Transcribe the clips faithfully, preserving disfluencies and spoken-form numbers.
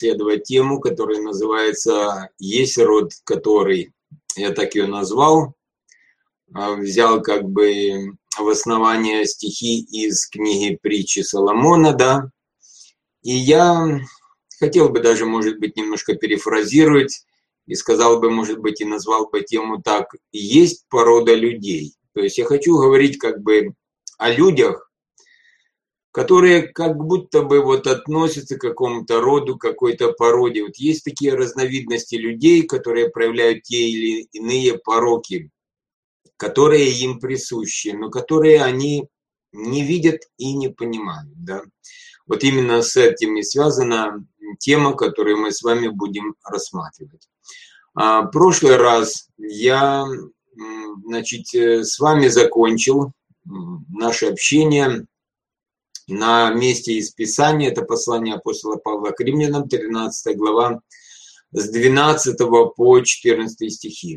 исследовать тему, которая называется «Есть род, который…» Я так ее назвал, взял как бы в основание стихи из книги «Притчи Соломона», да, и я хотел бы даже, может быть, немножко перефразировать и сказал бы, может быть, и назвал бы тему так: «Есть порода людей». То есть я хочу говорить как бы о людях, которые как будто бы вот относятся к какому-то роду, какой-то породе. Вот есть такие разновидности людей, которые проявляют те или иные пороки, которые им присущи, но которые они не видят и не понимают. Да? Вот именно с этим и связана тема, которую мы с вами будем рассматривать. А в прошлый раз я, значит, с вами закончил наше общение на месте из Писания, это послание апостола Павла к Римлянам, тринадцатая глава, с двенадцатого по четырнадцатый стихи.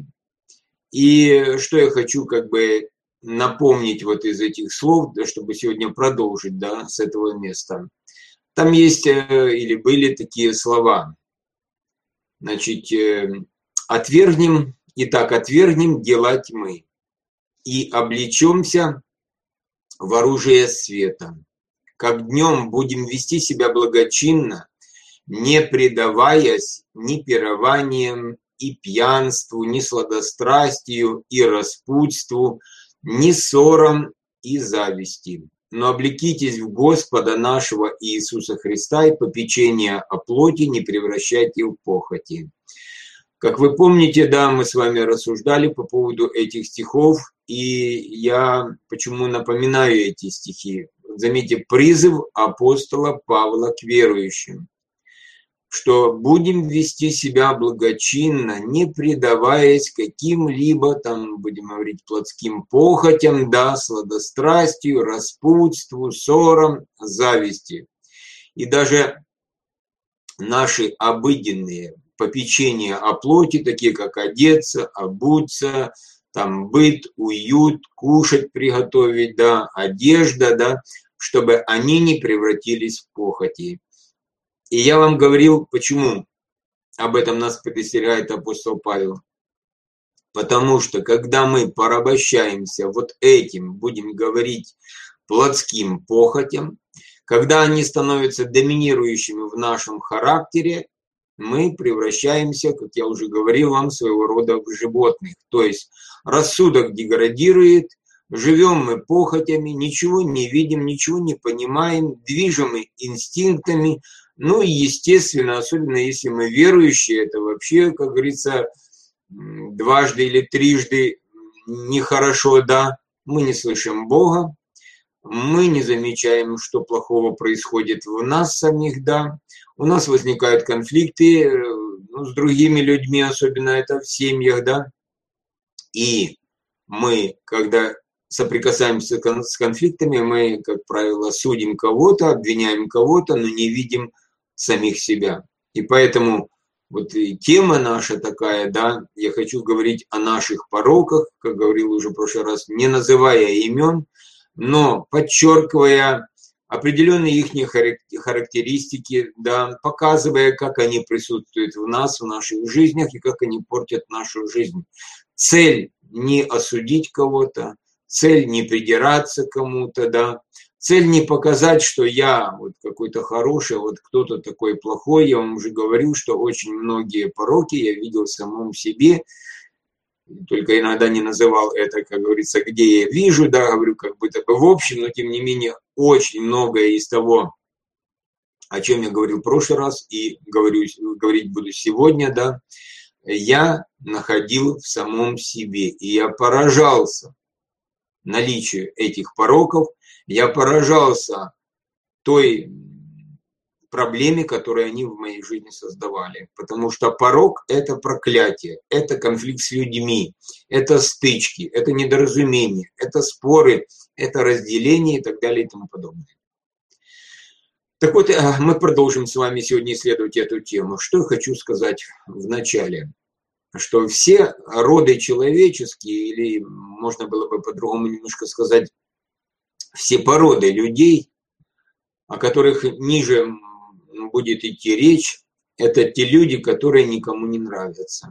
И что я хочу как бы напомнить вот из этих слов, чтобы сегодня продолжить, да, с этого места. Там есть или были такие слова. Значит, отвергнем, итак, отвергнем дела тьмы и облечемся в оружие света. Как днем будем вести себя благочинно, не предаваясь ни пированиям и пьянству, ни сладострастию и распутству, ни ссорам и зависти. Но облекитесь в Господа нашего Иисуса Христа, и попечение о плоти не превращайте в похоти. Как вы помните, да, мы с вами рассуждали по поводу этих стихов, и я почему напоминаю эти стихи. Заметьте, призыв апостола Павла к верующим, что будем вести себя благочинно, не предаваясь каким-либо, там, будем говорить, плотским похотям, да, сладострастию, распутству, ссорам, зависти. И даже наши обыденные попечения о плоти, такие как одеться, обуться, там, быт, уют, кушать, приготовить, да, одежда, да, чтобы они не превратились в похоти. И я вам говорил, почему об этом нас предостерегает апостол Павел. Потому что, когда мы порабощаемся вот этим, будем говорить, плотским похотям, когда они становятся доминирующими в нашем характере, мы превращаемся, как я уже говорил вам, своего рода в животных. То есть рассудок деградирует, живем мы похотями, ничего не видим, ничего не понимаем, движимы инстинктами. Ну и естественно, особенно если мы верующие, это вообще, как говорится, дважды или трижды нехорошо, да. Мы не слышим Бога, мы не замечаем, что плохого происходит в нас самих, да. У нас возникают конфликты, ну, с другими людьми, особенно это в семьях, да. И мы, когда соприкасаемся с конфликтами, мы, как правило, судим кого-то, обвиняем кого-то, но не видим самих себя. И поэтому вот и тема наша такая, да, я хочу говорить о наших пороках, как говорил уже в прошлый раз, не называя имен, но подчеркивая определенные их характеристики, да, показывая, как они присутствуют в нас, в наших жизнях и как они портят нашу жизнь. Цель не осудить кого-то, цель не придираться к кому-то, да, цель не показать, что я вот какой-то хороший, вот кто-то такой плохой. Я вам уже говорил, что очень многие пороки я видел в самом себе, только иногда не называл это, как говорится, где я вижу, да, говорю как будто бы в общем, но тем не менее очень многое из того, о чем я говорил в прошлый раз и говорю, говорить буду сегодня, да, я находил в самом себе, и я поражался наличию этих пороков, я поражался той проблеме, которую они в моей жизни создавали. Потому что порок – это проклятие, это конфликт с людьми, это стычки, это недоразумения, это споры, это разделение и так далее и тому подобное. Так вот, мы продолжим с вами сегодня исследовать эту тему. Что я хочу сказать в начале? Что все роды человеческие, или можно было бы по-другому немножко сказать, все породы людей, о которых ниже будет идти речь, это те люди, которые никому не нравятся.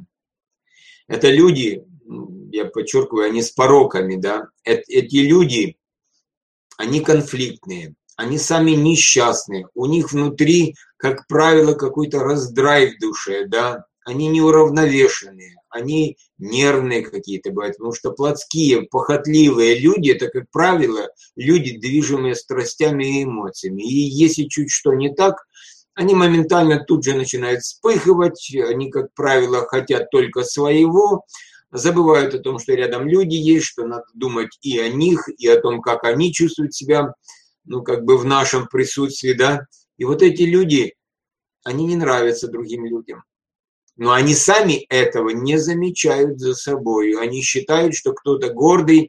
Это люди, я подчеркиваю, они с пороками, да. Эти люди, они конфликтные, они сами несчастные. У них внутри, как правило, какой-то раздрай в душе, да. Они неуравновешенные, они нервные какие-то бывают, потому что плотские, похотливые люди, это, как правило, люди, движимые страстями и эмоциями. И если чуть что не так, они моментально тут же начинают вспыхивать, они, как правило, хотят только своего, забывают о том, что рядом люди есть, что надо думать и о них, и о том, как они чувствуют себя, ну, как бы в нашем присутствии, да. И вот эти люди, они не нравятся другим людям. Но они сами этого не замечают за собой. Они считают, что кто-то гордый,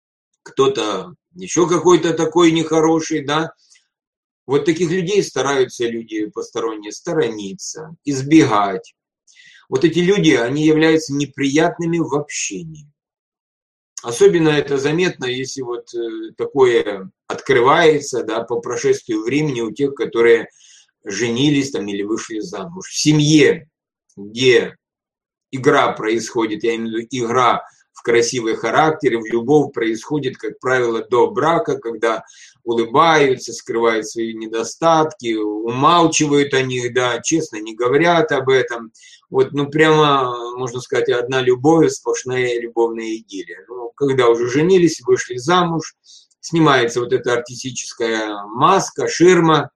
кто-то еще какой-то такой нехороший, да. Вот таких людей стараются люди посторонние сторониться, избегать. Вот эти люди, они являются неприятными в общении. Особенно это заметно, если вот такое открывается, да, по прошествию времени у тех, которые женились там или вышли замуж. В семье, где игра происходит, я имею в виду игра в красивый характер, в любовь происходит, как правило, до брака, когда улыбаются, скрывают свои недостатки, умалчивают о них, да, честно не говорят об этом. Вот, ну, прямо, можно сказать, одна любовь, сплошная любовная идиллия. Ну, когда уже женились, вышли замуж, снимается вот эта артистическая маска, ширма,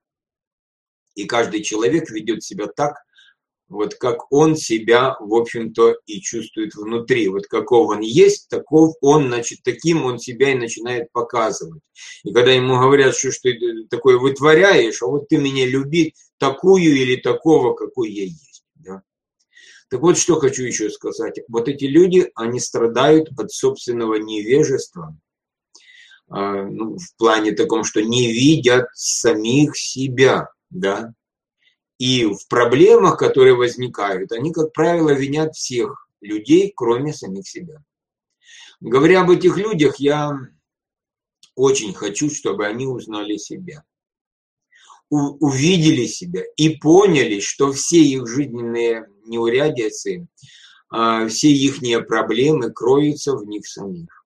и каждый человек ведет себя так, вот как он себя, в общем-то, и чувствует внутри. Вот каков он есть, таков он, значит, таким он себя и начинает показывать. И когда ему говорят, что, что ты такое вытворяешь, а вот ты меня люби такую или такого, какой я есть. Да? Так вот, что хочу еще сказать. Вот эти люди, они страдают от собственного невежества, ну, в плане таком, что не видят самих себя, да. И в проблемах, которые возникают, они, как правило, винят всех людей, кроме самих себя. Говоря об этих людях, я очень хочу, чтобы они узнали себя, увидели себя и поняли, что все их жизненные неурядицы, все их проблемы кроются в них самих.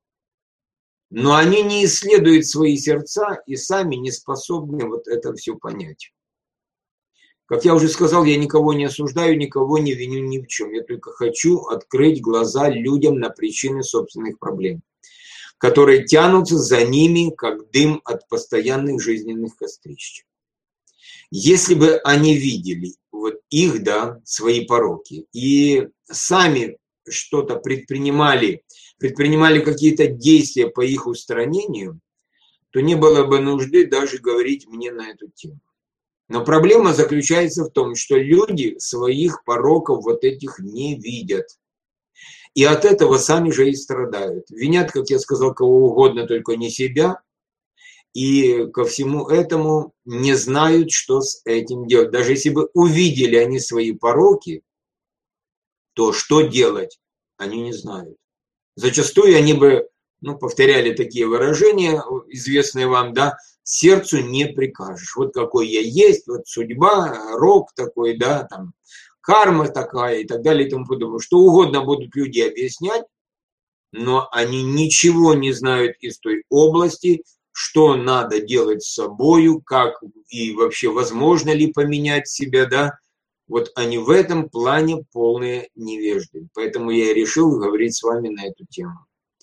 Но они не исследуют свои сердца и сами не способны вот это все понять. Как я уже сказал, я никого не осуждаю, никого не виню ни в чем. Я только хочу открыть глаза людям на причины собственных проблем, которые тянутся за ними, как дым от постоянных жизненных кострищ. Если бы они видели вот их, да, свои пороки, и сами что-то предпринимали, предпринимали какие-то действия по их устранению, то не было бы нужды даже говорить мне на эту тему. Но проблема заключается в том, что люди своих пороков вот этих не видят. И от этого сами же и страдают. Винят, как я сказал, кого угодно, только не себя. И ко всему этому не знают, что с этим делать. Даже если бы увидели они свои пороки, то что делать, они не знают. Зачастую они бы, ну, повторяли такие выражения, известные вам, да, сердцу не прикажешь. Вот какой я есть, вот судьба, рок такой, да, там, карма такая и так далее и тому подобное. Что угодно будут люди объяснять, но они ничего не знают из той области, что надо делать с собою, как и вообще возможно ли поменять себя, да. Вот они в этом плане полные невежды. Поэтому я и решил говорить с вами на эту тему.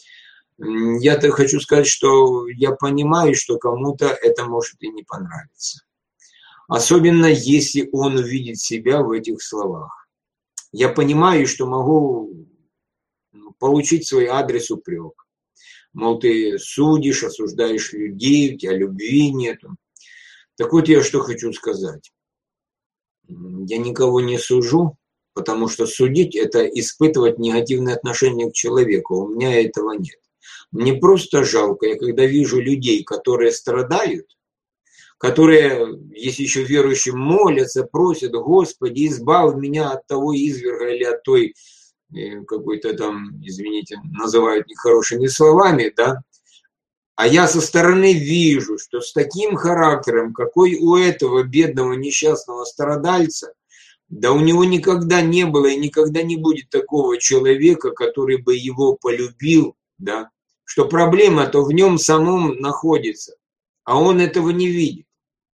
Я-то хочу сказать, что я понимаю, что кому-то это может и не понравиться. Особенно, если он увидит себя в этих словах. Я понимаю, что могу получить свой адрес упрек. Мол, ты судишь, осуждаешь людей, у тебя любви нету. Так вот, я что хочу сказать. Я никого не сужу, потому что судить – это испытывать негативное отношение к человеку. У меня этого нет. Мне просто жалко, я когда вижу людей, которые страдают, которые, если еще верующие, молятся, просят: Господи, избавь меня от того изверга или от той, какой-то там, извините, называют нехорошими словами, да, а я со стороны вижу, что с таким характером, какой у этого бедного несчастного страдальца, Да у него никогда не было и никогда не будет такого человека, который бы его полюбил, да, что проблема-то в нем самом находится, а он этого не видит.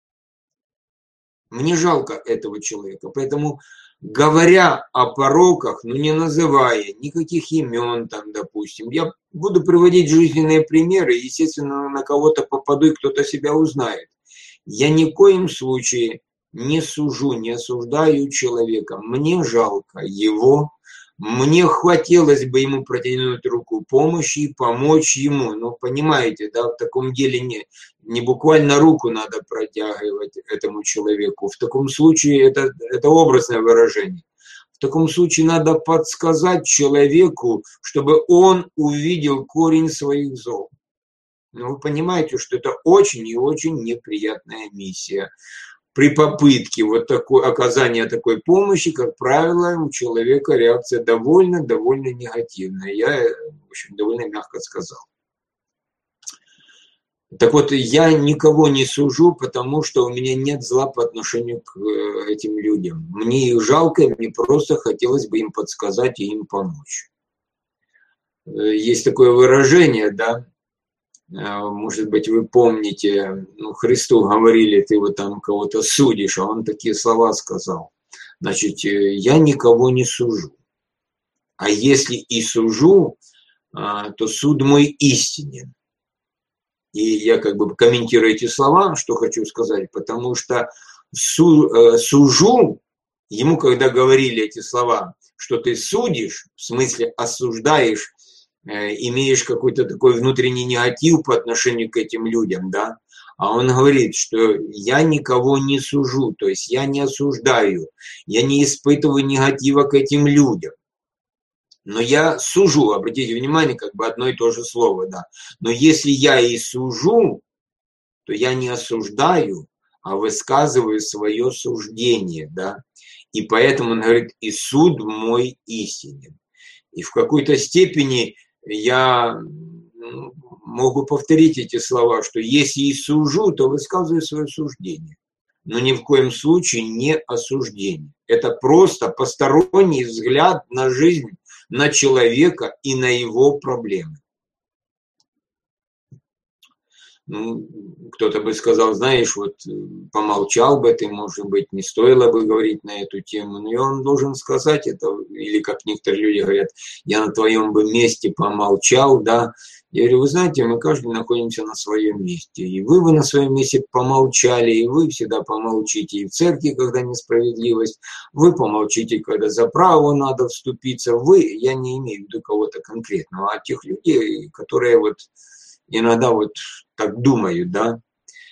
Мне жалко этого человека, поэтому, говоря о пороках, ну не называя никаких имен там, допустим, я буду приводить жизненные примеры, естественно, на кого-то попаду и кто-то себя узнает. Я ни в коем случае не сужу, не осуждаю человека. Мне жалко его, мне хотелось бы ему протянуть руку помощи и помочь ему. Но понимаете, да, в таком деле не, не буквально руку надо протягивать этому человеку. В таком случае это, это образное выражение. В таком случае надо подсказать человеку, чтобы он увидел корень своих зол. Но вы понимаете, что это очень и очень неприятная миссия. При попытке вот такой, оказания такой помощи, как правило, у человека реакция довольно-довольно негативная. Я, в общем, довольно мягко сказал. Так вот, я никого не сужу, потому что у меня нет зла по отношению к этим людям. Мне их жалко, мне просто хотелось бы им подсказать и им помочь. Есть такое выражение, да, может быть, вы помните, ну, Христу говорили, ты вот там кого-то судишь, а он такие слова сказал. Значит, я никого не сужу. А если и сужу, то суд мой истинен. И я как бы комментирую эти слова, что хочу сказать, потому что су, сужу, ему когда говорили эти слова, что ты судишь, в смысле осуждаешь, имеешь какой-то такой внутренний негатив по отношению к этим людям, да, а он говорит, что я никого не сужу, то есть я не осуждаю, я не испытываю негатива к этим людям, но я сужу, обратите внимание, как бы одно и то же слово, да, но если я и сужу, то я не осуждаю, а высказываю свое суждение, да, и поэтому он говорит, и суд мой истинен, и в какой-то степени я могу повторить эти слова, что если и сужу, то высказываю свое суждение. Но ни в коем случае не осуждение. Это просто посторонний взгляд на жизнь, на человека и на его проблемы. Ну, кто-то бы сказал, знаешь, вот помолчал бы ты, может быть, не стоило бы говорить на эту тему, но он должен сказать это, или как некоторые люди говорят, я на твоем бы месте помолчал, да. Я говорю, вы знаете, мы каждый находимся на своем месте, и вы бы на своем месте помолчали, и вы всегда помолчите и в церкви, когда несправедливость, вы помолчите, когда за право надо вступиться, вы, я не имею в виду кого-то конкретного, а тех людей, которые вот иногда вот так думают, да.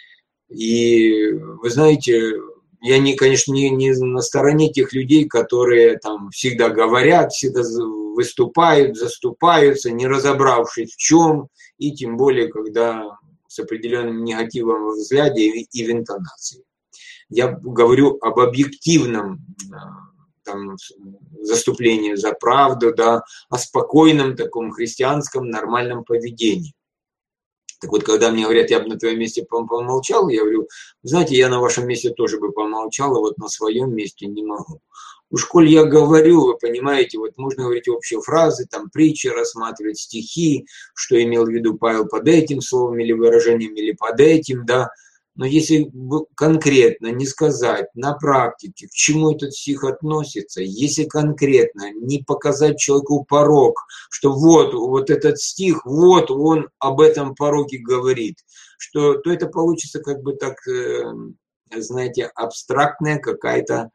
И вы знаете, я, не, конечно, не, не на стороне тех людей, которые там всегда говорят, всегда выступают, заступаются, не разобравшись в чем, и тем более, когда с определенным негативом во взгляде и в интонации. Я говорю об объективном там, заступлении за правду, да, о спокойном таком христианском нормальном поведении. Так вот, когда мне говорят, я бы на твоем месте помолчал, я говорю, знаете, я на вашем месте тоже бы помолчал, а вот на своем месте не могу. Уж коль я говорю, вы понимаете, вот можно говорить общие фразы, там притчи рассматривать, стихи, что имел в виду Павел под этим словом или выражением, или под этим, да. Но если конкретно не сказать на практике, к чему этот стих относится, если конкретно не показать человеку порок, что вот, вот этот стих, вот он об этом пороке говорит, что, то это получится как бы так, знаете, абстрактная какая-то,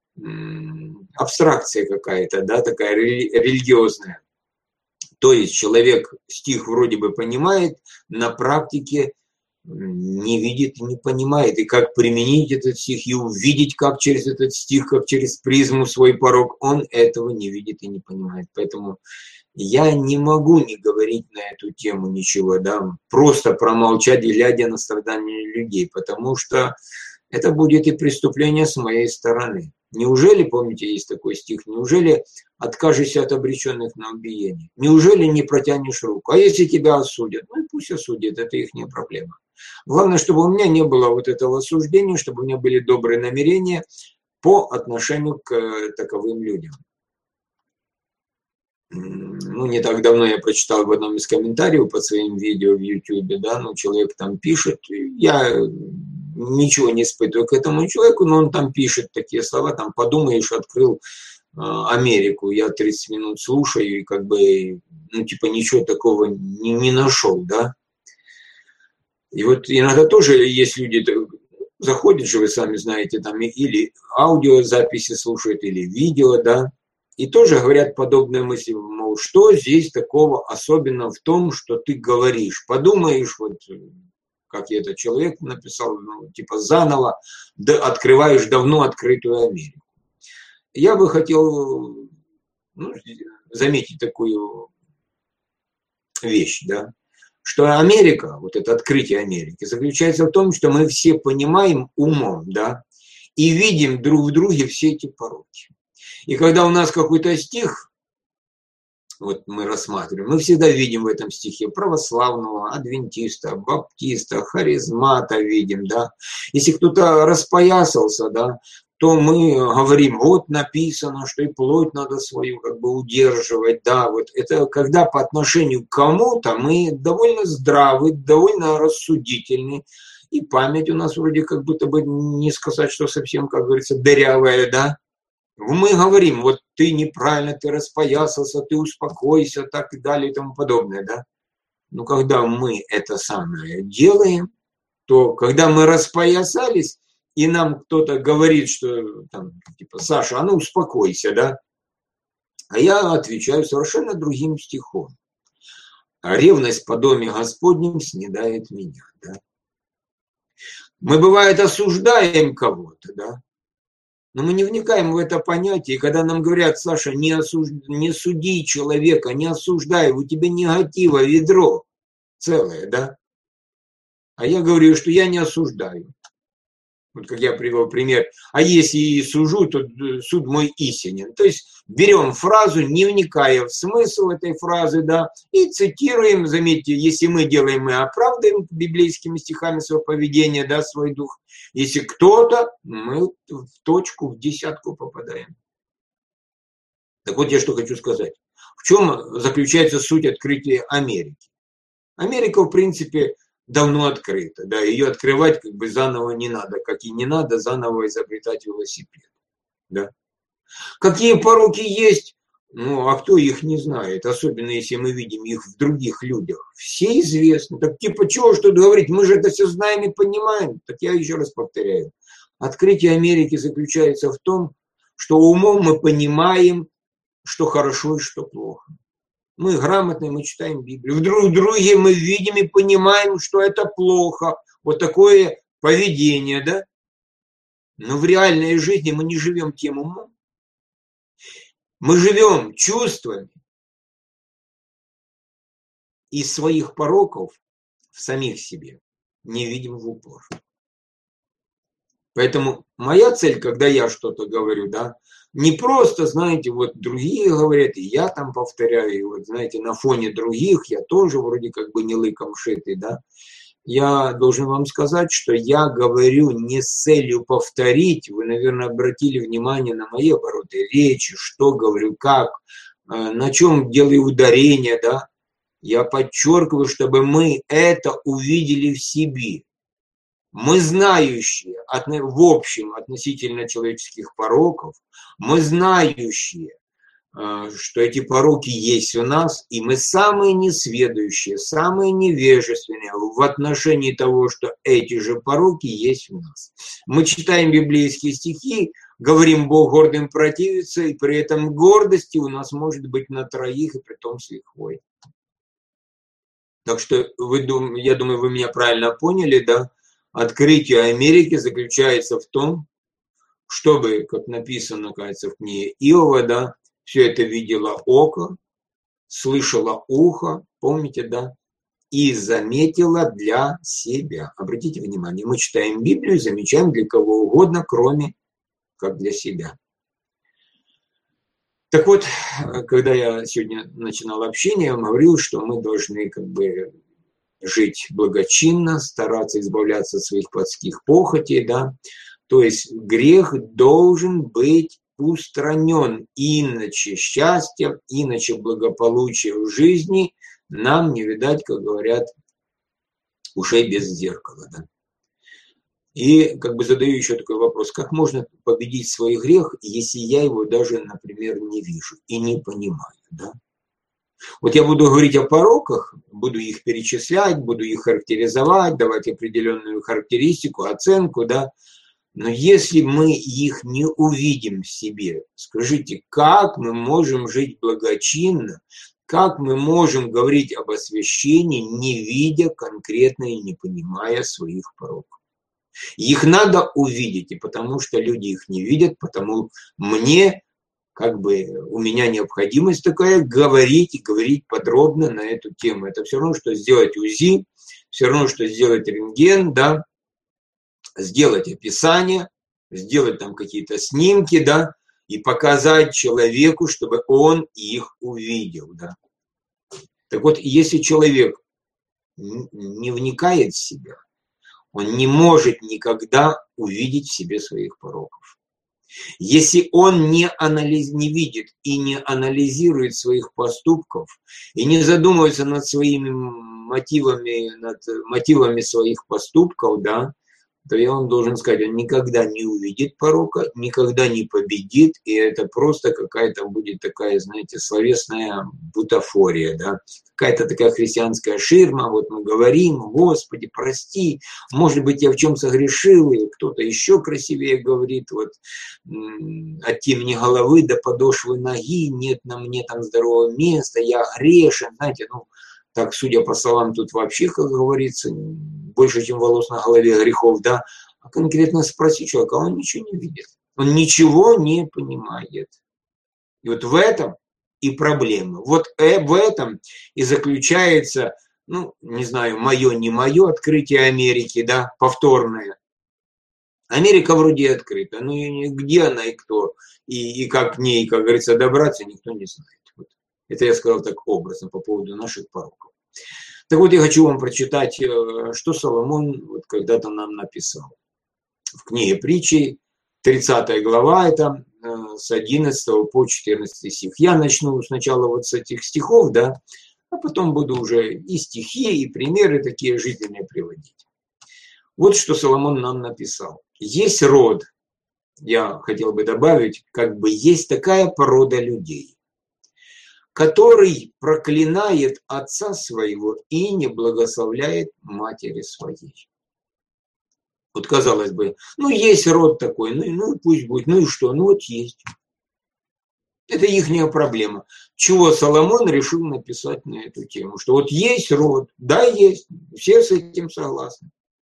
абстракция какая-то, да, такая религиозная. То есть человек стих вроде бы понимает, на практике не видит и не понимает, и как применить этот стих, и увидеть, как через этот стих, как через призму свой порок, он этого не видит и не понимает. Поэтому я не могу не говорить на эту тему ничего, да, просто промолчать, глядя на страдания людей, потому что это будет и преступление с моей стороны. Неужели, помните, есть такой стих, неужели откажешься от обреченных на убиение? Неужели не протянешь руку? А если тебя осудят? Ну и пусть осудят, это их не проблема. Главное, чтобы у меня не было вот этого осуждения, чтобы у меня были добрые намерения, по отношению к таковым людям. Ну, не так давно я прочитал в одном из комментариев под своим видео в YouTube, да, ну, человек там пишет, я ничего не испытываю к этому человеку, но он там пишет такие слова, там, подумаешь, открыл э, Америку, я тридцать минут слушаю и как бы, ну, типа, ничего такого не, не нашел, да. И вот иногда тоже есть люди, заходят же, вы сами знаете, там, или аудиозаписи слушают, или видео, да, и тоже говорят подобные мысли, мол, что здесь такого особенного в том, что ты говоришь. Подумаешь, вот, как этот человек написал, ну, типа заново да, открываешь давно открытую Америку. Я бы хотел, ну, заметить такую вещь, да, что Америка, вот это открытие Америки, заключается в том, что мы все понимаем умом, да, и видим друг в друге все эти пороки. И когда у нас какой-то стих, вот мы рассматриваем, мы всегда видим в этом стихе православного, адвентиста, баптиста, харизмата видим, да. Если кто-то распоясался, да, то мы говорим, вот написано, что и плоть надо свою как бы удерживать, да, вот это когда по отношению к кому-то мы довольно здравы, довольно рассудительны, и память у нас вроде как будто бы не сказать, что совсем, как говорится, дырявая, да. Мы говорим, вот ты неправильно, ты распоясался, ты успокойся, так и далее и тому подобное, да. Но когда мы это самое делаем, то когда мы распоясались, и нам кто-то говорит, что там, типа, Саша, а ну успокойся, да. А я отвечаю совершенно другим стихом. Ревность по доме Господнем снедает меня, да. Мы, бывает, осуждаем кого-то, да. Но мы не вникаем в это понятие, и когда нам говорят, Саша, не, осуж... не суди человека, не осуждай, у тебя негатива ведро целое, да? А я говорю, что я не осуждаю. Вот как я привел пример. А если и сужу, то суд мой истинен. То есть берем фразу, не вникая в смысл этой фразы, да, и цитируем, заметьте, если мы делаем, мы оправдываем библейскими стихами свое поведение, да, свой дух. Если кто-то, мы в точку, в десятку попадаем. Так вот я что хочу сказать. В чем заключается суть открытия Америки? Америка, в принципе, давно открыта, да, ее открывать как бы заново не надо, как и не надо заново изобретать велосипед, да. Какие пороки есть, ну, а кто их не знает, особенно если мы видим их в других людях, все известны, так типа чего что говорить, мы же это все знаем и понимаем, так я еще раз повторяю, открытие Америки заключается в том, что умом мы понимаем, что хорошо и что плохо. Мы грамотные, мы читаем Библию. В друг друге мы видим и понимаем, что это плохо. Вот такое поведение, да? Но в реальной жизни мы не живем тем умом. Мы живем чувствами. И своих пороков в самих себе не видим в упор. Поэтому моя цель, когда я что-то говорю, да, не просто, знаете, вот другие говорят, и я там повторяю, и вот, знаете, на фоне других я тоже вроде как бы не лыком шитый, да. Я должен вам сказать, что я говорю не с целью повторить, вы, наверное, обратили внимание на мои обороты речи, что говорю, как, на чем делаю ударение, да. Я подчеркиваю, чтобы мы это увидели в себе. Мы знающие в общем относительно человеческих пороков, мы знающие, что эти пороки есть у нас, и мы самые несведущие, самые невежественные в отношении того, что эти же пороки есть у нас. Мы читаем библейские стихи, говорим, Бог гордым противится, и при этом гордости у нас может быть на троих, и при том с лихвой. Так что вы, я думаю, вы меня правильно поняли, да? Открытие Америки заключается в том, чтобы, как написано, кажется, в книге Иова, да, все это видело око, слышало ухо, помните, да, и заметило для себя. Обратите внимание, мы читаем Библию, замечаем для кого угодно, кроме как для себя. Так вот, когда я сегодня начинал общение, я говорил, что мы должны как бы жить благочинно, стараться избавляться от своих плотских похотей, да. То есть грех должен быть устранен, иначе счастья, иначе благополучия в жизни нам не видать, как говорят, ушей без зеркала. Да? И как бы задаю еще такой вопрос, как можно победить свой грех, если я его даже, например, не вижу и не понимаю, да? Вот я буду говорить о пороках, буду их перечислять, буду их характеризовать, давать определенную характеристику, оценку, да. Но если мы их не увидим в себе, скажите, как мы можем жить благочинно, как мы можем говорить об освящении, не видя конкретно и не понимая своих пороков? Их надо увидеть, и потому что люди их не видят, потому мне, как бы, у меня необходимость такая говорить и говорить подробно на эту тему. Это все равно, что сделать УЗИ, все равно, что сделать рентген, да, сделать описание, сделать там какие-то снимки, да, и показать человеку, чтобы он их увидел, да. Так вот, если человек не вникает в себя, он не может никогда увидеть в себе своих пороков. Если он не, анализ, не видит и не анализирует своих поступков, и не задумывается над своими мотивами, над мотивами своих поступков, да, то я вам должен сказать, он никогда не увидит порока, никогда не победит, и это просто какая-то будет такая, знаете, словесная бутафория, да, какая-то такая христианская ширма, вот мы говорим, Господи, прости, может быть, я в чем согрешил, и кто-то еще красивее говорит, вот, от темени головы до подошвы ноги, нет на мне там здорового места, я грешен, знаете, ну, так, судя по словам, тут вообще, как говорится, больше, чем волос на голове грехов, да, а конкретно спроси человека, он ничего не видит, он ничего не понимает. И вот в этом и проблема. Вот в этом и заключается, ну, не знаю, мое, не мое открытие Америки, да, повторное. Америка вроде открыта, но где она и кто, и, и как к ней, как говорится, добраться, никто не знает. Вот. Это я сказал так образно по поводу наших пороков. Так вот, я хочу вам прочитать, что Соломон вот когда-то нам написал. В книге Притчи, тридцатая глава, это с одиннадцатого по четырнадцатый стих. Я начну сначала вот с этих стихов, да, а потом буду уже и стихи, и примеры такие жизненные приводить. Вот что Соломон нам написал. Есть род, я хотел бы добавить, как бы есть такая порода людей, который проклинает отца своего и не благословляет матери своей. Вот казалось бы, ну есть род такой, ну, ну пусть будет, ну и что, ну вот есть. Это ихняя проблема. Чего Соломон решил написать на эту тему? Что вот есть род, да есть, все с этим согласны,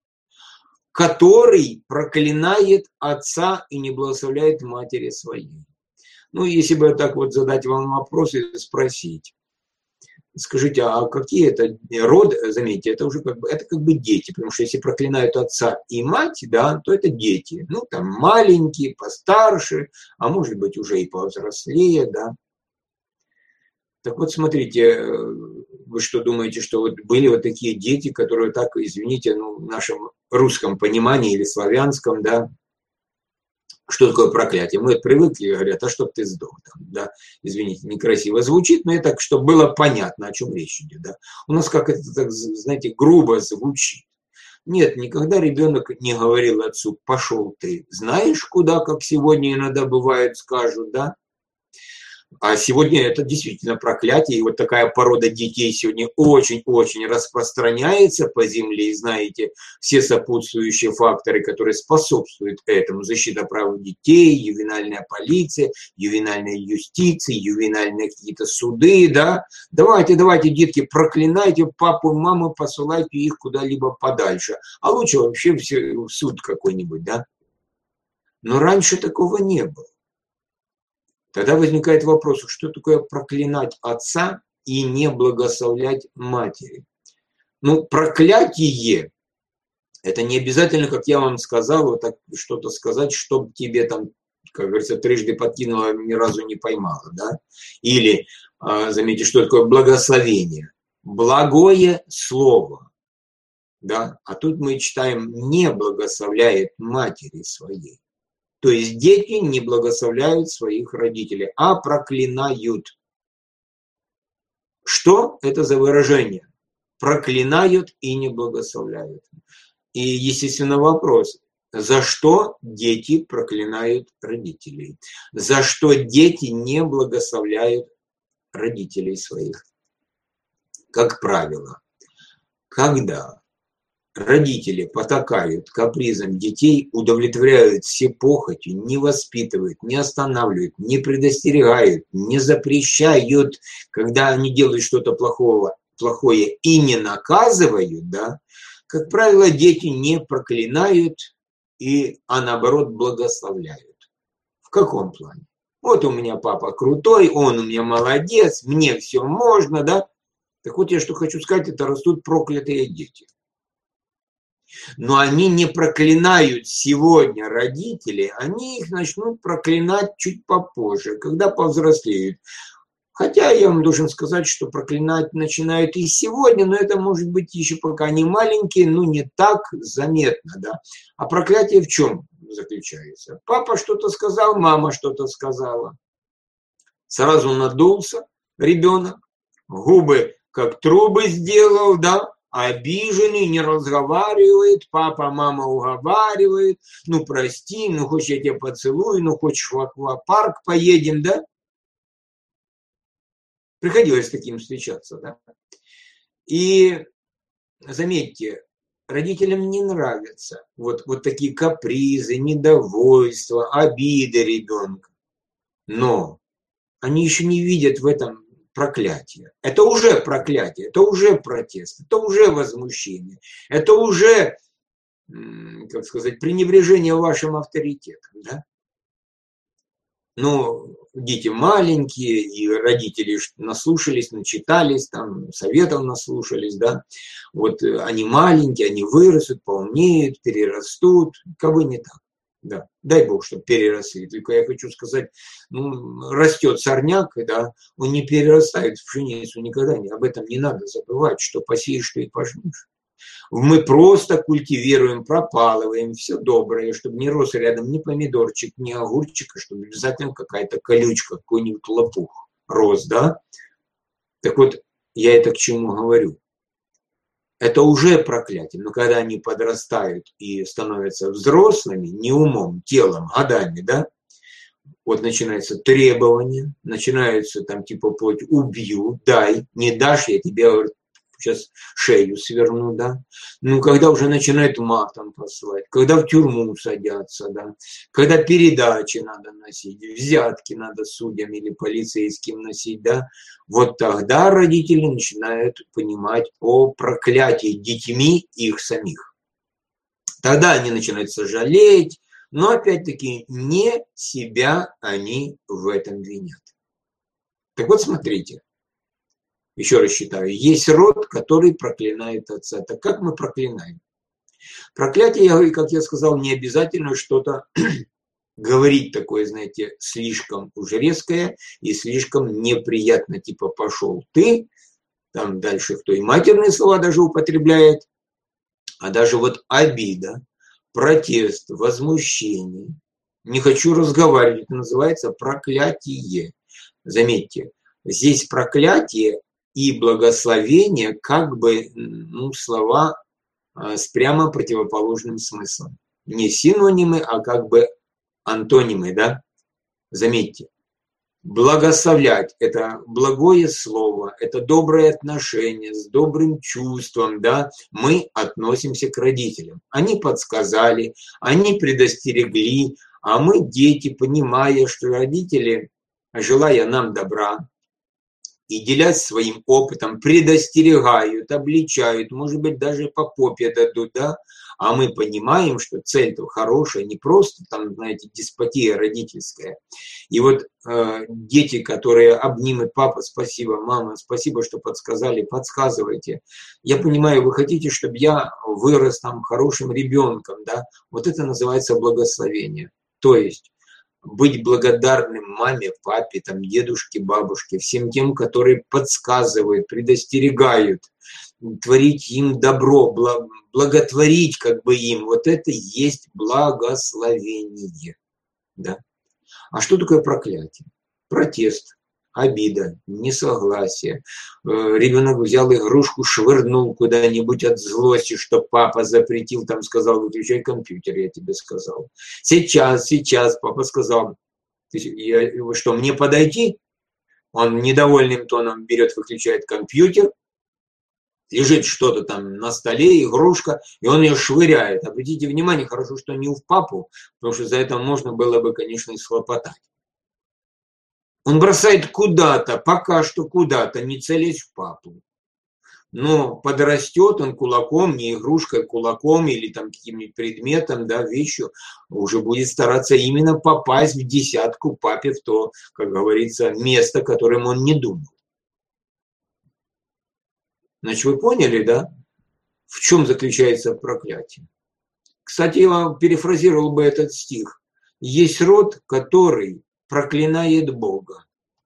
который проклинает отца и не благословляет матери своей. Ну, если бы так вот задать вам вопрос и спросить, скажите, а какие это роды, заметьте, это уже как бы, это как бы дети, потому что если проклинают отца и мать, да, то это дети, ну, там маленькие, постарше, а может быть уже и повзрослее, да. Так вот, смотрите, вы что думаете, что вот были вот такие дети, которые так, извините, ну, в нашем русском понимании или славянском, да, что такое проклятие? Мы привыкли, говорят, а чтоб ты сдох, там, да, извините, некрасиво звучит, но это так, чтобы было понятно, о чем речь идет, да. У нас как это, так, знаете, грубо звучит. Нет, никогда ребенок не говорил отцу, пошел ты, знаешь куда, как сегодня иногда бывает, скажут, да. А сегодня это действительно проклятие, и вот такая порода детей сегодня очень-очень распространяется по земле, и знаете, все сопутствующие факторы, которые способствуют этому, защита прав детей, ювенальная полиция, ювенальная юстиция, ювенальные какие-то суды, да, давайте, давайте, детки, проклинайте папу, маму, посылайте их куда-либо подальше, а лучше вообще все в суд какой-нибудь, да. Но раньше такого не было. Тогда возникает вопрос, что такое проклинать отца и не благословлять матери? Ну, проклятие, это не обязательно, как я вам сказал, вот так что-то сказать, чтобы тебе там, как говорится, трижды подкинуло, ни разу не поймало, да? Или, заметьте, что такое благословение? Благое слово. да, а тут мы читаем «не благословляет матери своей». То есть дети не благословляют своих родителей, а проклинают. Что это за выражение? Проклинают и не благословляют. И, естественно, вопрос, за что дети проклинают родителей? За что дети не благословляют родителей своих? Как правило, когда родители потакают капризам детей, удовлетворяют все похоти, не воспитывают, не останавливают, не предостерегают, не запрещают, когда они делают что-то плохого, плохое и не наказывают, да, как правило, дети не проклинают, и, а наоборот благословляют. В каком плане? Вот у меня папа крутой, он у меня молодец, мне все можно, да? Так вот я что хочу сказать, это растут проклятые дети. Но они не проклинают сегодня родителей, они их начнут проклинать чуть попозже, когда повзрослеют. Хотя я вам должен сказать, что проклинать начинают и сегодня, но это может быть еще пока они маленькие, но не так заметно, да. А проклятие в чем заключается? Папа что-то сказал, мама что-то сказала. Сразу надулся ребенок, губы как трубы сделал, да, обиженный, не разговаривает, папа, мама уговаривает, ну прости, ну хочешь я тебя поцелую, ну хочешь в аквапарк поедем, да? Приходилось с таким встречаться, да? И заметьте, родителям не нравятся вот, вот такие капризы, недовольства, обиды ребенка. Но они еще не видят в этом проклятие. Это уже проклятие, это уже протест, это уже возмущение, это уже, как сказать, пренебрежение вашим авторитетом, да? Ну, дети маленькие, и родители наслушались, начитались, там, советов наслушались, да? Вот они маленькие, они вырастут, поумнеют, перерастут, кого не так. Да, дай Бог, чтобы переросли. Только я хочу сказать, ну, растет сорняк, да, он не перерастает в пшеницу никогда. Не, об этом не надо забывать, что посеешь, что и пожнешь. Мы просто культивируем, пропалываем все доброе, чтобы не рос рядом ни помидорчик, ни огурчик, а чтобы обязательно какая-то колючка, какой-нибудь лопух рос, да. Так вот, я это к чему говорю? Это уже проклятие, но когда они подрастают и становятся взрослыми, не умом, телом, годами, да, вот начинается требование, начинаются там типа плоть убью, дай, не дашь, я тебе, говорю, сейчас шею сверну, да. Ну, когда уже начинают матом посылать, когда в тюрьму садятся, да, когда передачи надо носить, взятки надо судьям или полицейским носить, да, вот тогда родители начинают понимать о проклятии детьми их самих. Тогда они начинают сожалеть, но опять-таки не себя они в этом винят. Так вот, смотрите. Еще раз считаю, есть род, который проклинает отца. Так как мы проклинаем? Проклятие, как я сказал, не обязательно что-то говорить такое, знаете, слишком уж резкое и слишком неприятно, типа пошел ты, там дальше кто и матерные слова даже употребляет, а даже вот обида, протест, возмущение, не хочу разговаривать, это называется проклятие. Заметьте, здесь проклятие и благословение как бы, ну, слова с прямо противоположным смыслом. Не синонимы, а как бы антонимы, да? Заметьте, благословлять – это благое слово, это доброе отношение, с добрым чувством, да? Мы относимся к родителям. Они подсказали, они предостерегли, а мы, дети, понимая, что родители, желая нам добра, и делясь своим опытом, предостерегают, обличают, может быть, даже по попе дадут, да? А мы понимаем, что цель-то хорошая, не просто там, знаете, деспотия родительская. И вот э, дети, которые обнимут: папа, спасибо, мама, спасибо, что подсказали, подсказывайте. Я понимаю, вы хотите, чтобы я вырос там хорошим ребенком, да? Вот это называется благословение. То есть быть благодарным маме, папе, там, дедушке, бабушке, всем тем, которые подсказывают, предостерегают, творить им добро, благотворить как бы им. Вот это и есть благословение. Да? А что такое проклятие? Протест, обида, несогласие. Ребенок взял игрушку, швырнул куда-нибудь от злости, что папа запретил, там сказал, выключай компьютер, я тебе сказал. Сейчас, сейчас, папа сказал, я, что, мне подойти? Он недовольным тоном берет, выключает компьютер, лежит что-то там на столе, игрушка, и он ее швыряет. Обратите внимание, хорошо, что не в папу, потому что за это можно было бы, конечно, и схлопотать. Он бросает куда-то, пока что куда-то, не целясь в папу. Но подрастет он кулаком, не игрушкой, кулаком или там каким-нибудь предметом, да, вещью, уже будет стараться именно попасть в десятку папе, в то, как говорится, место, которым он не думал. Значит, вы поняли, да, в чем заключается проклятие? Кстати, я вам перефразировал бы этот стих. Есть род, который проклинает Бога.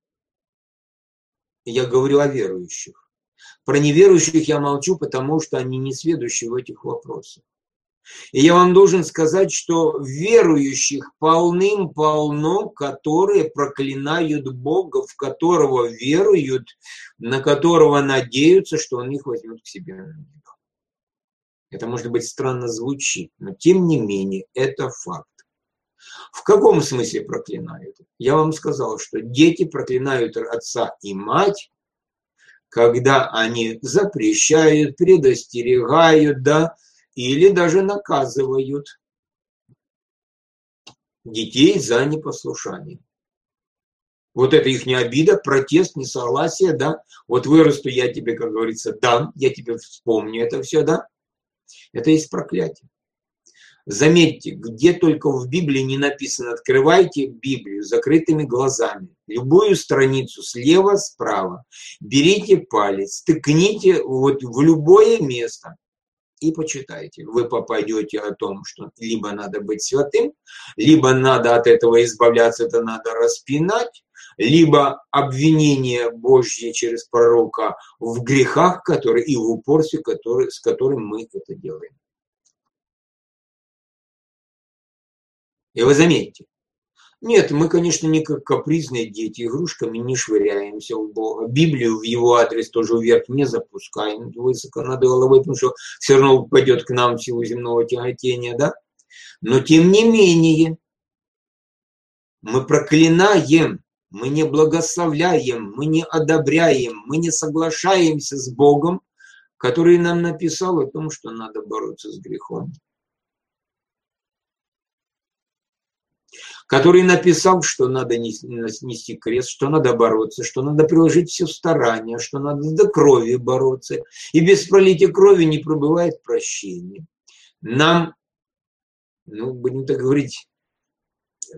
Я говорю о верующих. Про неверующих я молчу, потому что они не сведущие в этих вопросах. И я вам должен сказать, что верующих полным-полно, которые проклинают Бога, в которого веруют, на которого надеются, что Он их возьмет к себе. Это, может быть, странно звучит, но тем не менее это факт. В каком смысле проклинают? Я вам сказал, что дети проклинают отца и мать, когда они запрещают, предостерегают, да, или даже наказывают детей за непослушание. Вот это их не обида, протест, несогласие, да. Вот вырасту, я тебе, как говорится, дам, я тебе вспомню это все, да. Это есть проклятие. Заметьте, где только в Библии не написано, открывайте Библию закрытыми глазами, любую страницу слева, справа, берите палец, тыкните вот в любое место и почитайте. Вы попадете о том, что либо надо быть святым, либо надо от этого избавляться, это надо распинать, либо обвинение Божье через пророка в грехах, которые и в упорстве, который, с которым мы это делаем. И вы заметите, нет, мы, конечно, не как капризные дети, игрушками не швыряемся в Бога. Библию в его адрес тоже вверх не запускаем высоко над головой, потому что все равно упадет к нам в силу земного тяготения, да? Но тем не менее, мы проклинаем, мы не благословляем, мы не одобряем, мы не соглашаемся с Богом, который нам написал о том, что надо бороться с грехом. Который написал, что надо нести крест, что надо бороться, что надо приложить все старания, что надо до крови бороться. И без пролития крови не пробывает прощения. Нам, ну, будем так говорить, э,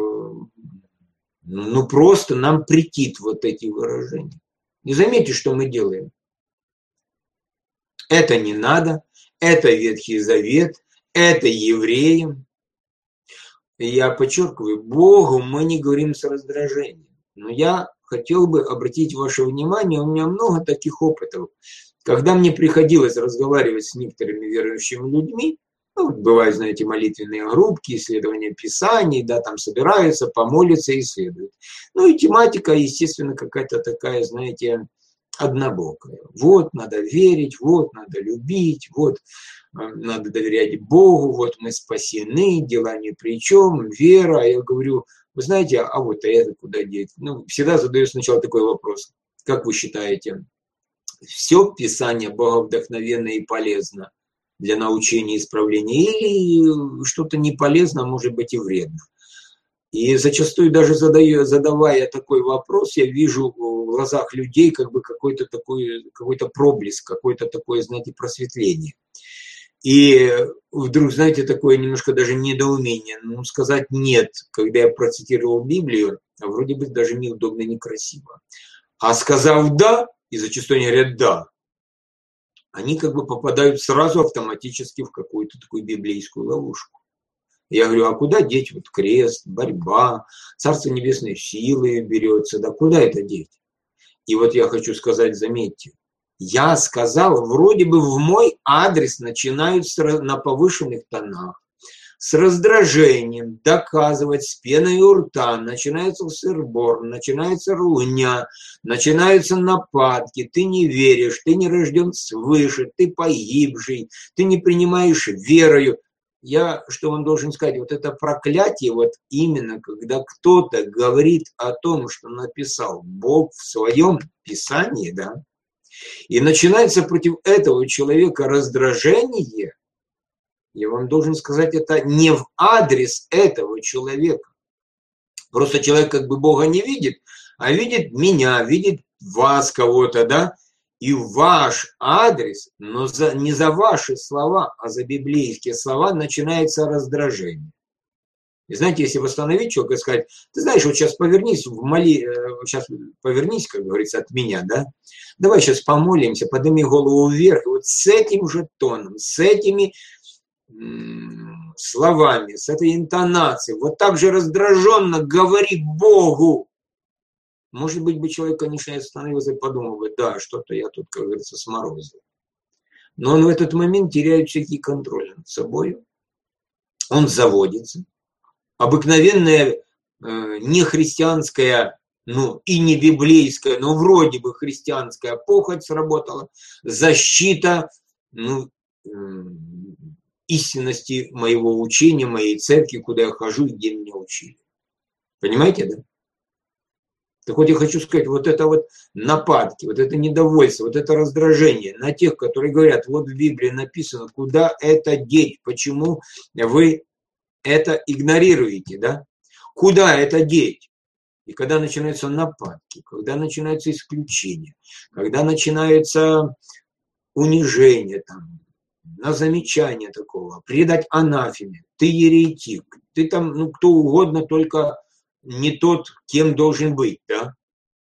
ну, просто нам претит вот эти выражения. И заметьте, что мы делаем. Это не надо, это Ветхий Завет, это евреям. Я подчеркиваю, Богу мы не говорим с раздражением. Но я хотел бы обратить ваше внимание, у меня много таких опытов. Когда мне приходилось разговаривать с некоторыми верующими людьми, ну, бывают, знаете, молитвенные группки, исследования Писаний, да, там собираются, помолятся и исследуют. Ну и тематика, естественно, какая-то такая, знаете, однобокая. Вот надо верить, вот надо любить, вот надо доверять Богу, вот мы спасены, дела ни при чем, вера. Я говорю, вы знаете, а вот это куда деть? Ну, всегда задаю сначала такой вопрос. Как вы считаете, все Писание боговдохновенно и полезно для научения и исправления, или что-то не полезно, может быть и вредно? И зачастую даже задаю, задавая такой вопрос, я вижу в глазах людей как бы какой-то такой, какой-то проблеск, какое-то такое, знаете, просветление. И вдруг, знаете, такое немножко даже недоумение. Ну, сказать «нет», когда я процитировал Библию, вроде бы даже неудобно, некрасиво. А сказав «да», и зачастую они говорят «да», они как бы попадают сразу автоматически в какую-то такую библейскую ловушку. Я говорю, а куда деть вот крест, борьба, Царство Небесной силы берется, да куда это деть? И вот я хочу сказать, заметьте, я сказал, вроде бы в мой адрес начинают на повышенных тонах, с раздражением, доказывать, с пеной у рта, начинается сыр-бор, начинается ругня, начинаются нападки, ты не веришь, ты не рожден свыше, ты погибший, ты не принимаешь верою. Я, что вам должен сказать, вот это проклятие, вот именно когда кто-то говорит о том, что написал Бог в своем Писании, да, и начинается против этого человека раздражение, я вам должен сказать, это не в адрес этого человека. Просто человек как бы Бога не видит, а видит меня, видит вас кого-то, да, и ваш адрес, но за, не за ваши слова, а за библейские слова начинается раздражение. И знаете, если восстановить человека и сказать, ты знаешь, вот сейчас повернись, в моли, сейчас повернись, как говорится, от меня, да, давай сейчас помолимся, подними голову вверх, и вот с этим же тоном, с этими м- словами, с этой интонацией, вот так же раздраженно говори Богу. Может быть, бы человек, конечно, остановился и подумал бы, да, что-то я тут, как говорится, сморозил. Но он в этот момент теряет всякий контроль над собой, он заводится. Обыкновенная э, нехристианская, ну и не библейская, но вроде бы христианская похоть сработала, защита ну, э, истинности моего учения, моей церкви, куда я хожу и где меня учили. Понимаете, да? Так вот я хочу сказать, вот это вот нападки, вот это недовольство, вот это раздражение на тех, которые говорят, вот в Библии написано, куда это деть, почему вы это игнорируете, да? Куда это деть? И когда начинаются нападки, когда начинаются исключения, когда начинается унижение, там, на замечание такого, предать анафеме, ты еретик, ты там, ну, кто угодно, только не тот, кем должен быть, да?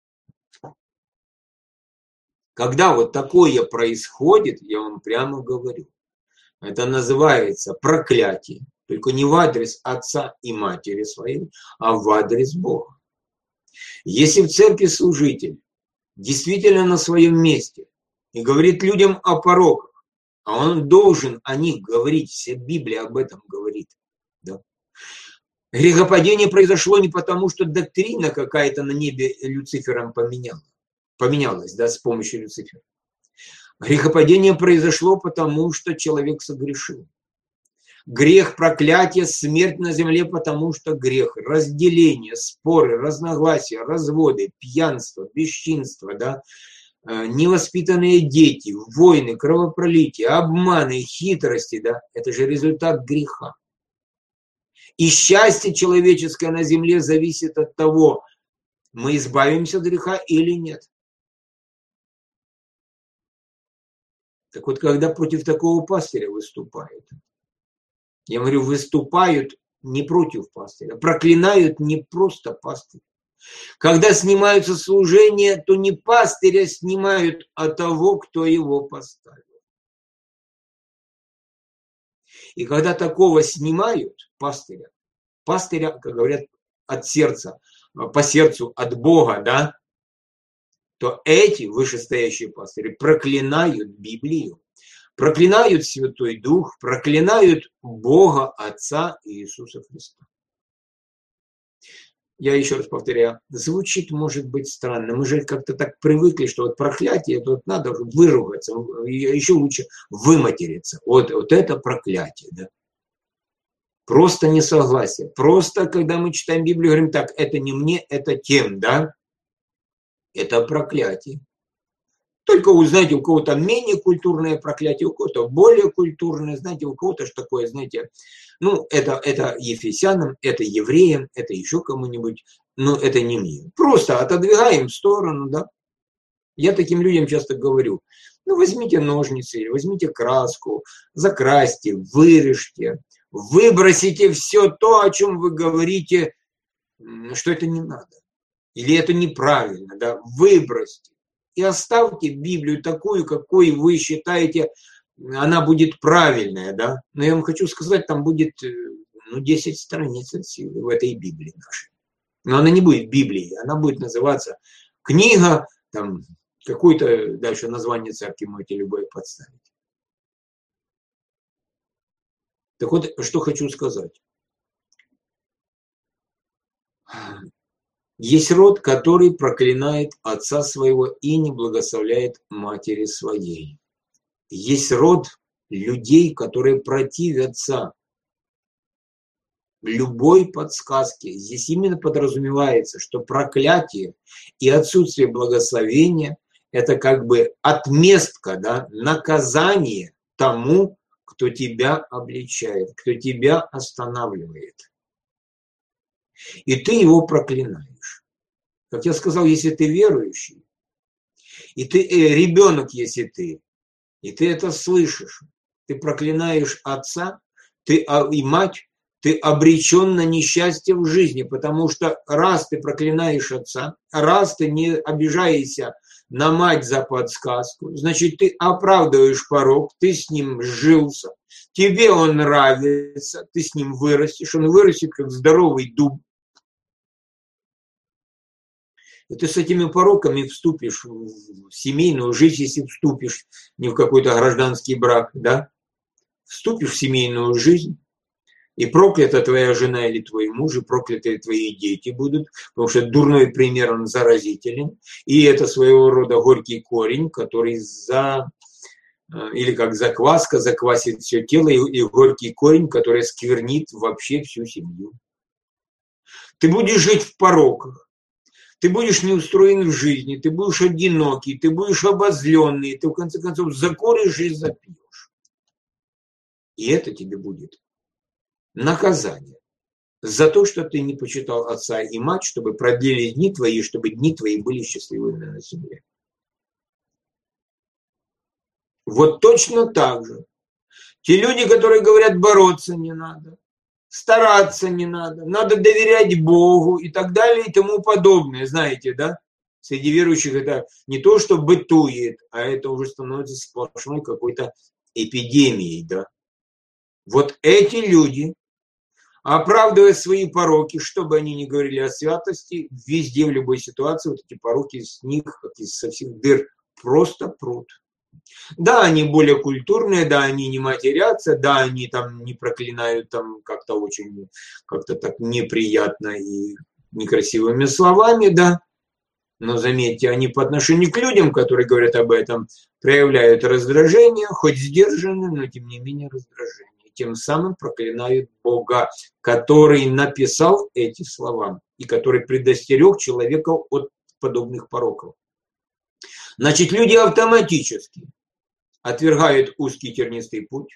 Когда вот такое происходит, я вам прямо говорю, это называется проклятие, только не в адрес отца и матери своей, а в адрес Бога. Если в церкви служитель действительно на своем месте и говорит людям о пороках, а он должен о них говорить, вся Библия об этом говорит, да? Грехопадение произошло не потому, что доктрина какая-то на небе Люцифером поменяла, поменялась, да, с помощью Люцифера. Грехопадение произошло потому, что человек согрешил. Грех, проклятие, смерть на земле, потому что грех, разделение, споры, разногласия, разводы, пьянство, бесчинство, да, невоспитанные дети, войны, кровопролитие, обманы, хитрости, да, это же результат греха. И счастье человеческое на земле зависит от того, мы избавимся от греха или нет. Так вот, когда против такого пастыря выступают, я говорю, выступают не против пастыря, проклинают не просто пастыря. Когда снимаются служения, то не пастыря снимают, а того, кто его поставил. И когда такого снимают, пастыря, пастыря, как говорят, от сердца, по сердцу, от Бога, да, то эти вышестоящие пастыри проклинают Библию, проклинают Святой Дух, проклинают Бога, Отца и Иисуса Христа. Я еще раз повторяю, звучит, может быть, странно. Мы же как-то так привыкли, что вот проклятие, это вот надо выругаться, еще лучше выматериться. Вот, вот это проклятие, да. Просто несогласие. Просто, когда мы читаем Библию, говорим так, это не мне, это тем, да. Это проклятие. Только, вы знаете, у кого-то менее культурное проклятие, у кого-то более культурное, знаете, у кого-то же такое, знаете, ну, это, это ефесянам, это евреям, это еще кому-нибудь, но это не мне. Просто отодвигаем в сторону, да. Я таким людям часто говорю, ну, возьмите ножницы, или возьмите краску, закрасьте, вырежьте, выбросите все то, о чем вы говорите, что это не надо. Или это неправильно, да, выбросьте. И оставьте Библию такую, какой вы считаете, она будет правильная, да. Но я вам хочу сказать, там будет, ну, десять страниц от силы в этой Библии нашей. Но она не будет Библией, она будет называться книга, там, Какое-то дальше название церкви можете любое подставить. Так вот, что хочу сказать. Есть род, который проклинает отца своего и не благословляет матери своей. Есть род людей, которые противятся любой подсказке. Здесь именно подразумевается, что проклятие и отсутствие благословения – это как бы отместка, да, наказание тому, кто тебя обличает, кто тебя останавливает. И ты его проклинаешь. Как я сказал, если ты верующий, и ты э, ребенок, если ты, и ты это слышишь, ты проклинаешь отца ты, а, и мать, ты обречен на несчастье в жизни, потому что раз ты проклинаешь отца, раз ты не обижаешься на мать за подсказку, значит, ты оправдываешь порок, ты с ним сжился, тебе он нравится, ты с ним вырастешь, он вырастет как здоровый дуб. И ты с этими пороками вступишь в семейную жизнь, если вступишь не в какой-то гражданский брак, да, вступишь в семейную жизнь, и проклята твоя жена или твой муж, и прокляты твои дети будут, потому что дурной пример, он заразителен, и это своего рода горький корень, который за, или как закваска, заквасит все тело, и, и горький корень, который сквернит вообще всю семью. Ты будешь жить в пороках. Ты будешь неустроен в жизни, ты будешь одинокий, ты будешь обозленный, ты в конце концов закуришь и запьешь. И это тебе будет наказание за то, что ты не почитал отца и мать, чтобы продлили дни твои, чтобы дни твои были счастливыми на земле. Вот точно так же. Те люди, которые говорят, бороться не надо, стараться не надо, надо доверять Богу и так далее и тому подобное. Знаете, да? Среди верующих это не то, что бытует, а это уже становится сплошной какой-то эпидемией, да? Вот эти люди, оправдывая свои пороки, что бы они ни говорили о святости, везде, в любой ситуации, вот эти пороки с них, как из со всех дыр, просто прут. Да, они более культурные, да, они не матерятся, да, они там не проклинают там как-то очень, как-то так неприятно и некрасивыми словами, да. Но заметьте, они по отношению к людям, которые говорят об этом, проявляют раздражение, хоть сдержанное, но тем не менее раздражение. Тем самым проклинают Бога, который написал эти слова и который предостерег человека от подобных пороков. Значит, люди автоматически отвергают узкий тернистый путь,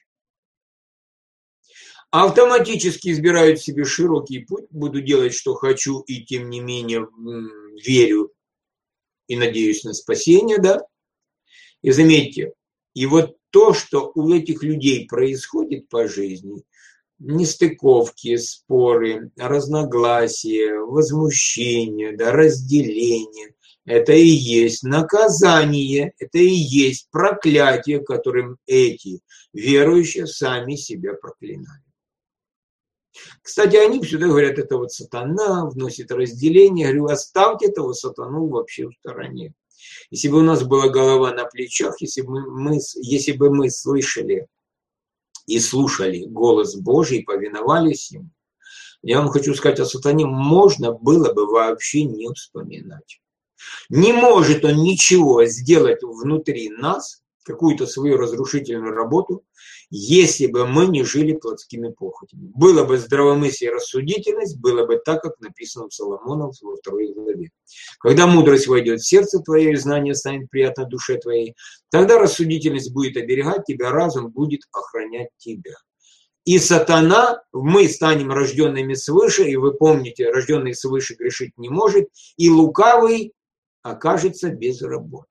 автоматически избирают себе широкий путь, буду делать, что хочу, и тем не менее верю и надеюсь на спасение, да. И заметьте, и вот то, что у этих людей происходит по жизни, нестыковки, споры, разногласия, возмущения, да, разделения, это и есть наказание, это и есть проклятие, которым эти верующие сами себя проклинают. Кстати, они всегда говорят, это вот сатана вносит разделение. Я говорю, оставьте этого сатану вообще в стороне. Если бы у нас была голова на плечах, если бы мы, если бы мы слышали и слушали голос Божий, повиновались ему, я вам хочу сказать, о сатане можно было бы вообще не вспоминать. Не может он ничего сделать внутри нас, какую-то свою разрушительную работу, если бы мы не жили плотскими похотями. Было бы здравомыслие и рассудительность, было бы так, как написано в Соломоном во второй главе. Когда мудрость войдет в сердце твое, и знание станет приятно душе твоей, тогда рассудительность будет оберегать тебя, разум будет охранять тебя. И сатана, мы станем рожденными свыше, и вы помните, рожденный свыше грешить не может, и лукавый окажется безработным.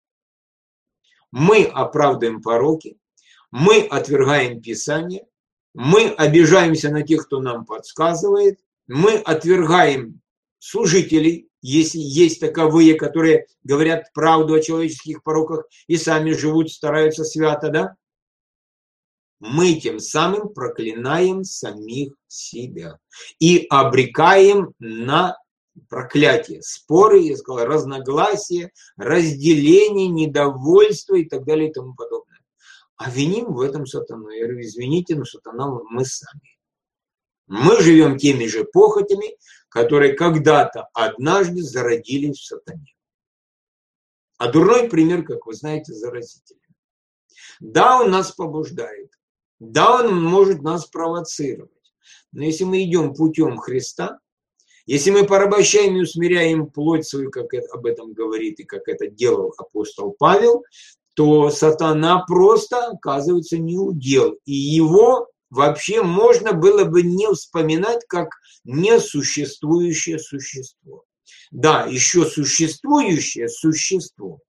Мы оправдываем пороки, мы отвергаем Писание, мы обижаемся на тех, кто нам подсказывает, мы отвергаем служителей, если есть таковые, которые говорят правду о человеческих пороках и сами живут, стараются свято, да? Мы тем самым проклинаем самих себя и обрекаем на проклятие, споры, я сказал, разногласия, разделение, недовольство и так далее и тому подобное. А виним в этом сатану. Я говорю, извините, но сатана мы сами. Мы живем теми же похотями, которые когда-то однажды зародились в сатане. А дурной пример, как вы знаете, заразителен. Да, он нас побуждает. Да, он может нас провоцировать. Но если мы идем путем Христа, если мы порабощаем и усмиряем плоть свою, как это, об этом говорит и как это делал апостол Павел, то сатана просто оказывается неудел. И его вообще можно было бы не вспоминать как несуществующее существо. Да, еще существующее существо.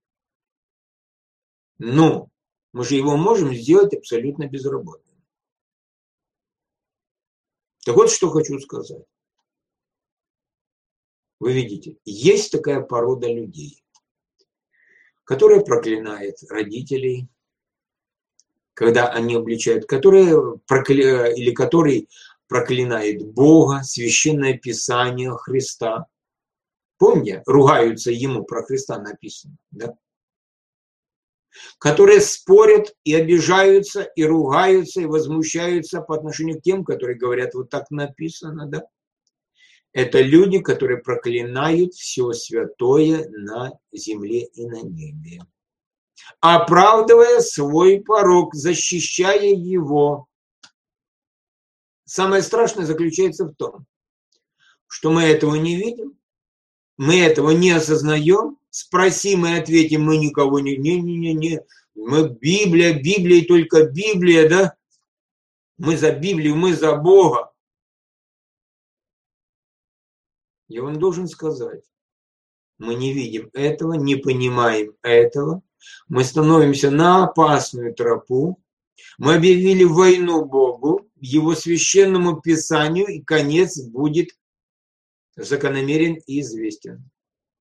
Но мы же его можем сделать абсолютно безработным. Так вот, что хочу сказать. Вы видите, есть такая порода людей, которая проклинает родителей, когда они обличают, которые прокля... или который проклинает Бога, Священное Писание, Христа. Помните, ругаются ему, про Христа написано, да? Которые спорят и обижаются, и ругаются, и возмущаются по отношению к тем, которые говорят, вот так написано, да? Это люди, которые проклинают все святое на земле и на небе, оправдывая свой порок, защищая его. Самое страшное заключается в том, что мы этого не видим, мы этого не осознаем, спросим и ответим, мы никого не... Не-не-не, мы Библия, Библия и только Библия, да? Мы за Библию, мы за Бога. Я вам должен сказать, мы не видим этого, не понимаем этого, мы становимся на опасную тропу, мы объявили войну Богу, Его священному Писанию, и конец будет закономерен и известен.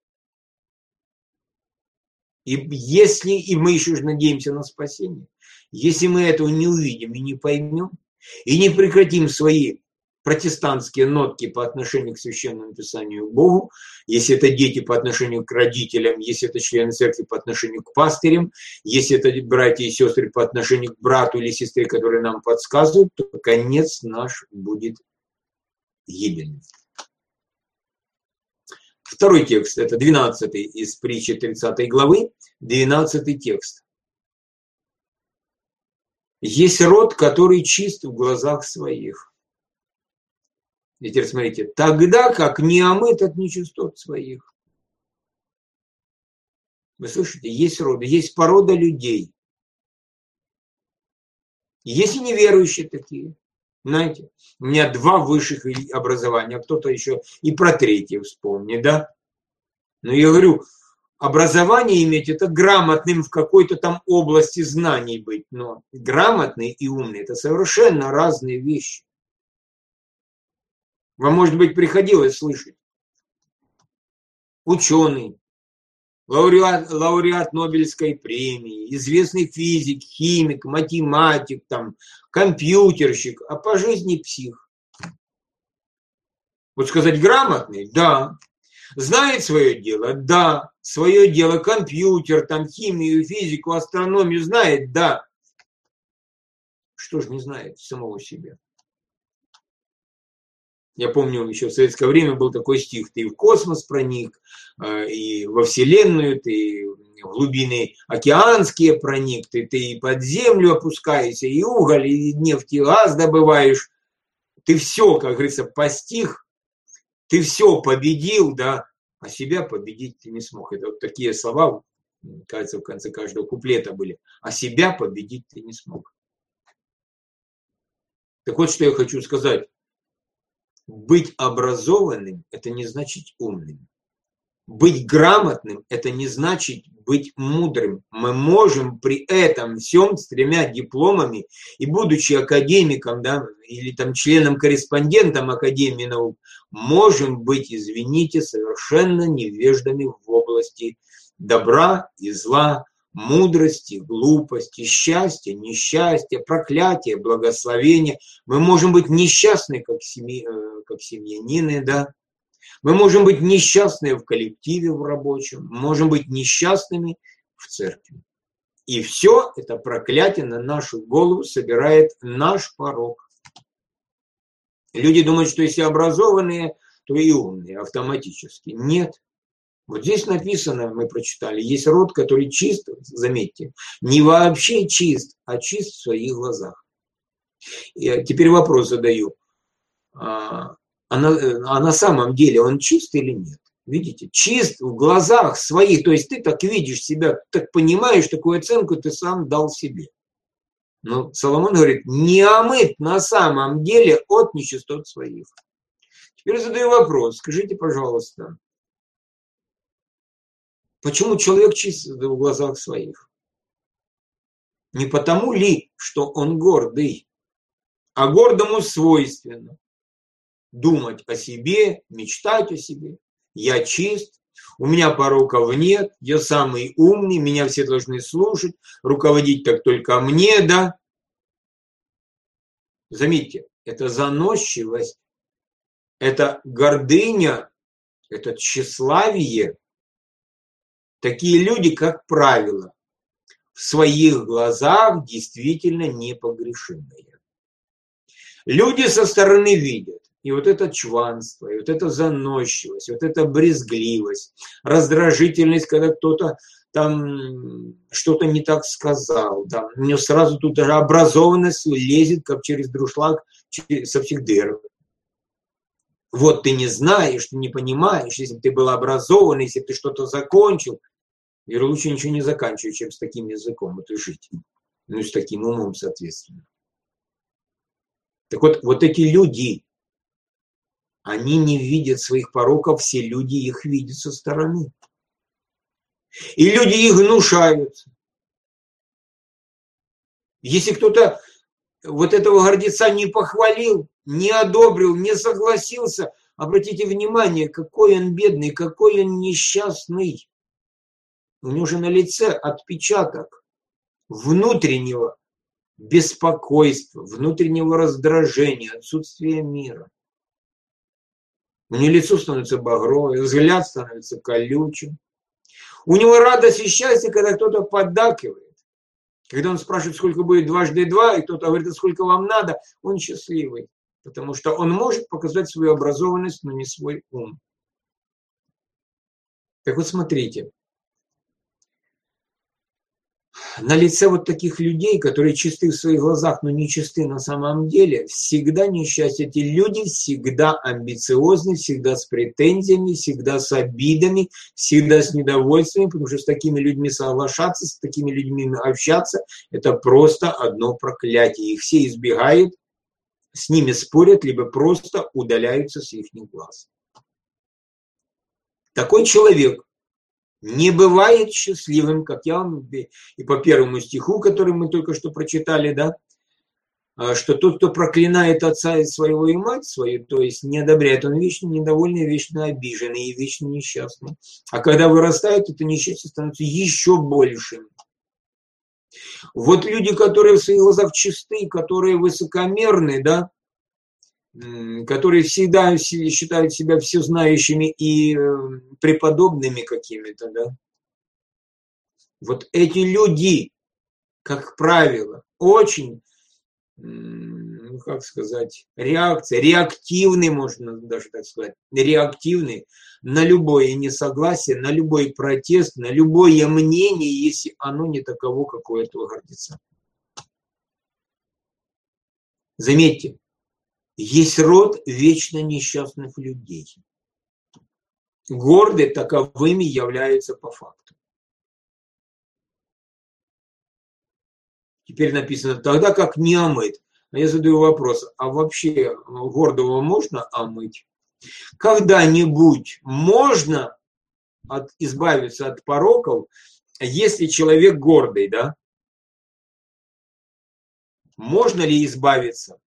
И если, и мы еще же надеемся на спасение, если мы этого не увидим и не поймем, и не прекратим свои протестантские нотки по отношению к Священному Писанию Богу, если это дети по отношению к родителям, если это члены церкви по отношению к пастырям, если это братья и сестры по отношению к брату или сестре, которые нам подсказывают, то конец наш будет гибельным. Второй текст, это двенадцатый из притчи тридцатой главы, двенадцатый текст. Есть род, который чист в глазах своих. И теперь смотрите, тогда как не омыт от нечистот своих. Вы слышите, есть роды, есть порода людей. Есть и неверующие такие. Знаете, у меня два высших образования, кто-то еще и про третье вспомнит, да? Но я говорю, образование иметь, это грамотным в какой-то там области знаний быть. Но грамотный и умный – это совершенно разные вещи. Вам, может быть, приходилось слышать. Ученый, лауреат, лауреат Нобелевской премии, известный физик, химик, математик, там, компьютерщик, а по жизни псих. Вот сказать грамотный? Да. Знает свое дело? Да. Свое дело, компьютер, там, химию, физику, астрономию знает? Да. Что ж не знает самого себя? Я помню, еще в советское время был такой стих: ты в космос проник, и во Вселенную, ты в глубины океанские проник, ты, ты и под землю опускаешься, и уголь, и нефть, и газ добываешь. Ты все, как говорится, постиг, ты все победил, да, а себя победить ты не смог. Это вот такие слова, кажется, в конце каждого куплета были. А себя победить ты не смог. Так вот, что я хочу сказать. Быть образованным – это не значит умным. Быть грамотным – это не значит быть мудрым. Мы можем при этом всем с тремя дипломами и будучи академиком, да, или там членом-корреспондентом Академии наук, можем быть, извините, совершенно невеждами в области добра и зла, мудрости, глупости, счастья, несчастья, проклятия, благословения. Мы можем быть несчастны, как, семьи, как семьянины, да. Мы можем быть несчастны в коллективе, в рабочем, можем быть несчастными в церкви. И все это проклятие на нашу голову собирает наш порок. Люди думают, что если образованные, то и умные автоматически. Нет. Вот здесь написано, мы прочитали, есть род, который чист, заметьте, не вообще чист, а чист в своих глазах. Я теперь вопрос задаю. А, а, на, а на самом деле он чист или нет? Видите, чист в глазах своих, то есть ты так видишь себя, так понимаешь, такую оценку ты сам дал себе. Но Соломон говорит, не омыт на самом деле от нечистот своих. Теперь задаю вопрос, скажите, пожалуйста, почему человек чист в глазах своих? Не потому ли, что он гордый, а гордому свойственно думать о себе, мечтать о себе. Я чист, у меня пороков нет, я самый умный, меня все должны слушать, руководить так только мне, да? Заметьте, это заносчивость, это гордыня, это тщеславие. Такие люди, как правило, в своих глазах действительно непогрешимые. Люди со стороны видят. И вот это чванство, и вот это заносчивость, вот эта брезгливость, раздражительность, когда кто-то там что-то не так сказал. Там, у него сразу тут даже образованность лезет, как через друшлаг со всех дыр. Вот ты не знаешь, ты не понимаешь, если бы ты был образован, если бы ты что-то закончил, и лучше ничего не заканчивать, чем с таким языком вот и жить. Ну и с таким умом, соответственно. Так вот, вот эти люди, они не видят своих пороков, все люди их видят со стороны. И люди их гнушаются. Если кто-то вот этого гордеца не похвалил, не одобрил, не согласился, обратите внимание, какой он бедный, какой он несчастный. У него же на лице отпечаток внутреннего беспокойства, внутреннего раздражения, отсутствия мира. У него лицо становится багровое, взгляд становится колючим. У него радость и счастье, когда кто-то поддакивает. Когда он спрашивает, сколько будет дважды два, и кто-то говорит, а сколько вам надо, он счастливый. Потому что он может показать свою образованность, но не свой ум. Так вот смотрите. На лице вот таких людей, которые чисты в своих глазах, но не чисты на самом деле, всегда несчастье. Эти люди всегда амбициозны, всегда с претензиями, всегда с обидами, всегда с недовольствами, потому что с такими людьми соглашаться, с такими людьми общаться, это просто одно проклятие. Их все избегают, с ними спорят, либо просто удаляются с их глаз. Такой человек не бывает счастливым, как я вам и по первому стиху, который мы только что прочитали, да, что тот, кто проклинает отца и своего и мать свою, то есть не одобряет, он вечно недовольный, вечно обиженный и вечно несчастный. А когда вырастает, это несчастье становится еще большим. Вот люди, которые в своих глазах чисты, которые высокомерны, да, которые всегда считают себя всезнающими и преподобными какими-то, да. Вот эти люди, как правило, очень, ну, как сказать, реакция, реактивны, можно даже так сказать, реактивны на любое несогласие, на любой протест, на любое мнение, если оно не таково, как у этого гордеца. Заметьте, есть род вечно несчастных людей. Гордые таковыми являются по факту. Теперь написано, тогда как не омыт. А я задаю вопрос, а вообще гордого можно омыть? Когда-нибудь можно от, избавиться от пороков, если человек гордый, да? Можно ли избавиться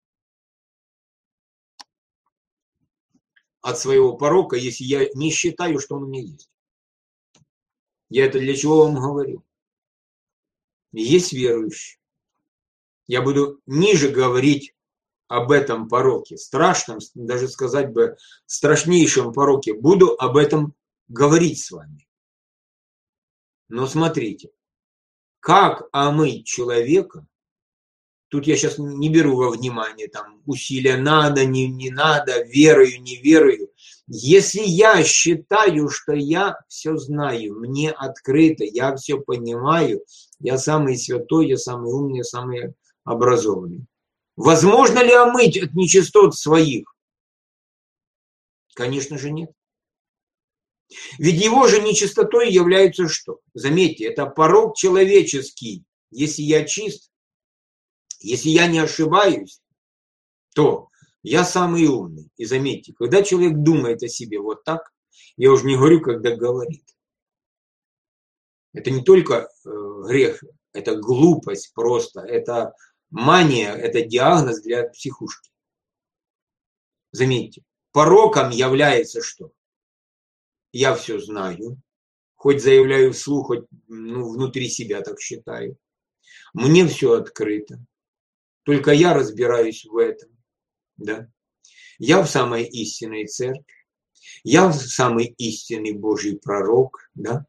от своего порока, если я не считаю, что он у меня есть? Я это для чего вам говорю? Есть верующие. Я буду ниже говорить об этом пороке, страшном, даже сказать бы, страшнейшем пороке, буду об этом говорить с вами. Но смотрите, как омыть человека, тут я сейчас не беру во внимание, там, усилия надо, не, не надо, верою, не верою. Если я считаю, что я все знаю, мне открыто, я все понимаю, я самый святой, я самый умный, я самый образованный. Возможно ли омыть от нечистот своих? Конечно же нет. Ведь его же нечистотой является что? Заметьте, это порок человеческий. Если я чист, если я не ошибаюсь, то я самый умный. И заметьте, когда человек думает о себе вот так, я уже не говорю, когда говорит. Это не только э, грех, это глупость просто, это мания, это диагноз для психушки. Заметьте, пороком является что? Я все знаю, хоть заявляю вслух, хоть ну, внутри себя так считаю. Мне все открыто. Только я разбираюсь в этом. Да? Я в самой истинной церкви. Я самый истинный Божий пророк. Да?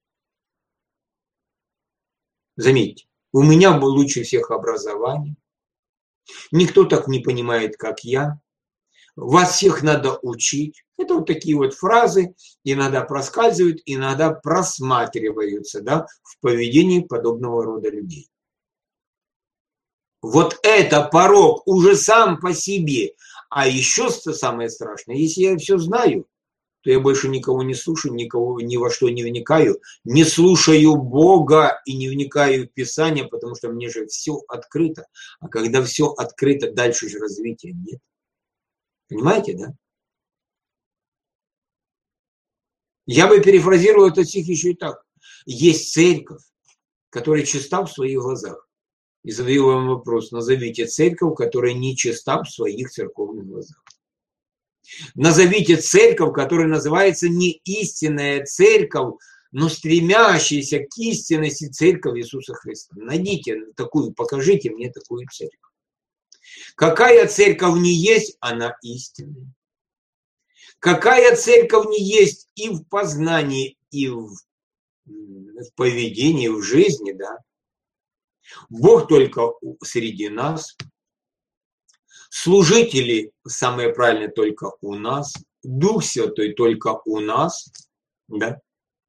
Заметьте, у меня было лучше всех образование. Никто так не понимает, как я. Вас всех надо учить. Это вот такие вот фразы иногда проскальзывают, иногда просматриваются, да, в поведении подобного рода людей. Вот это порок уже сам по себе. А еще самое страшное, если я все знаю, то я больше никого не слушаю, никого ни во что не вникаю, не слушаю Бога и не вникаю в Писание, потому что мне же все открыто. А когда все открыто, дальше же развития нет. Понимаете, да? Я бы перефразировал этот стих еще и так. Есть церковь, которая чиста в своих глазах. И задаю вам вопрос, назовите церковь, которая не чиста в своих церковных глазах. Назовите церковь, которая называется не истинная церковь, но стремящаяся к истинности церковь Иисуса Христа. Найдите такую, покажите мне такую церковь. Какая церковь не есть, она истинная. Какая церковь не есть и в познании, и в, в поведении, в жизни, да. Бог только среди нас. Служители, самое правильное, только у нас. Дух Святой только у нас. Да.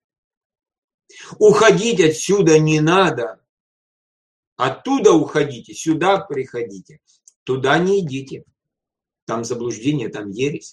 Уходить отсюда не надо. Оттуда уходите, сюда приходите. Туда не идите. Там заблуждение, там ересь.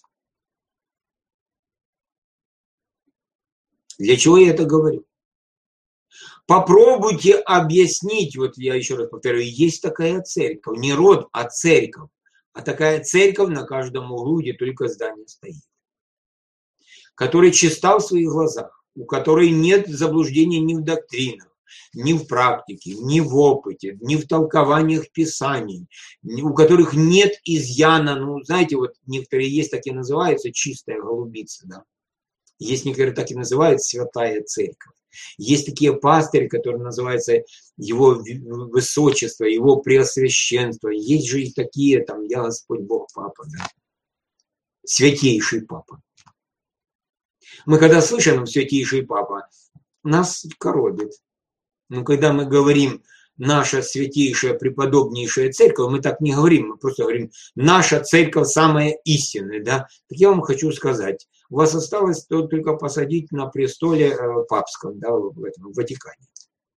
Для чего я это говорю? Попробуйте объяснить, вот я еще раз повторяю, есть такая церковь, не род, а церковь. А такая церковь на каждом углу, где только здание стоит. Которая чиста в своих глазах, у которой нет заблуждения ни в доктринах, ни в практике, ни в опыте, ни в толкованиях Писаний, у которых нет изъяна, ну, знаете, вот некоторые есть, так и называются, чистая голубица, да. Есть некоторые так и называют святая церковь. Есть такие пастыри, которые называются его высочество, его преосвященство. Есть же и такие, там, я Господь Бог Папа, да. Святейший Папа. Мы когда слышим святейший Папа, нас коробит. Но когда мы говорим наша святейшая, преподобнейшая церковь, мы так не говорим, мы просто говорим наша церковь самая истинная, да. Так я вам хочу сказать, у вас осталось только посадить на престоле папском, да, в этом в Ватикане.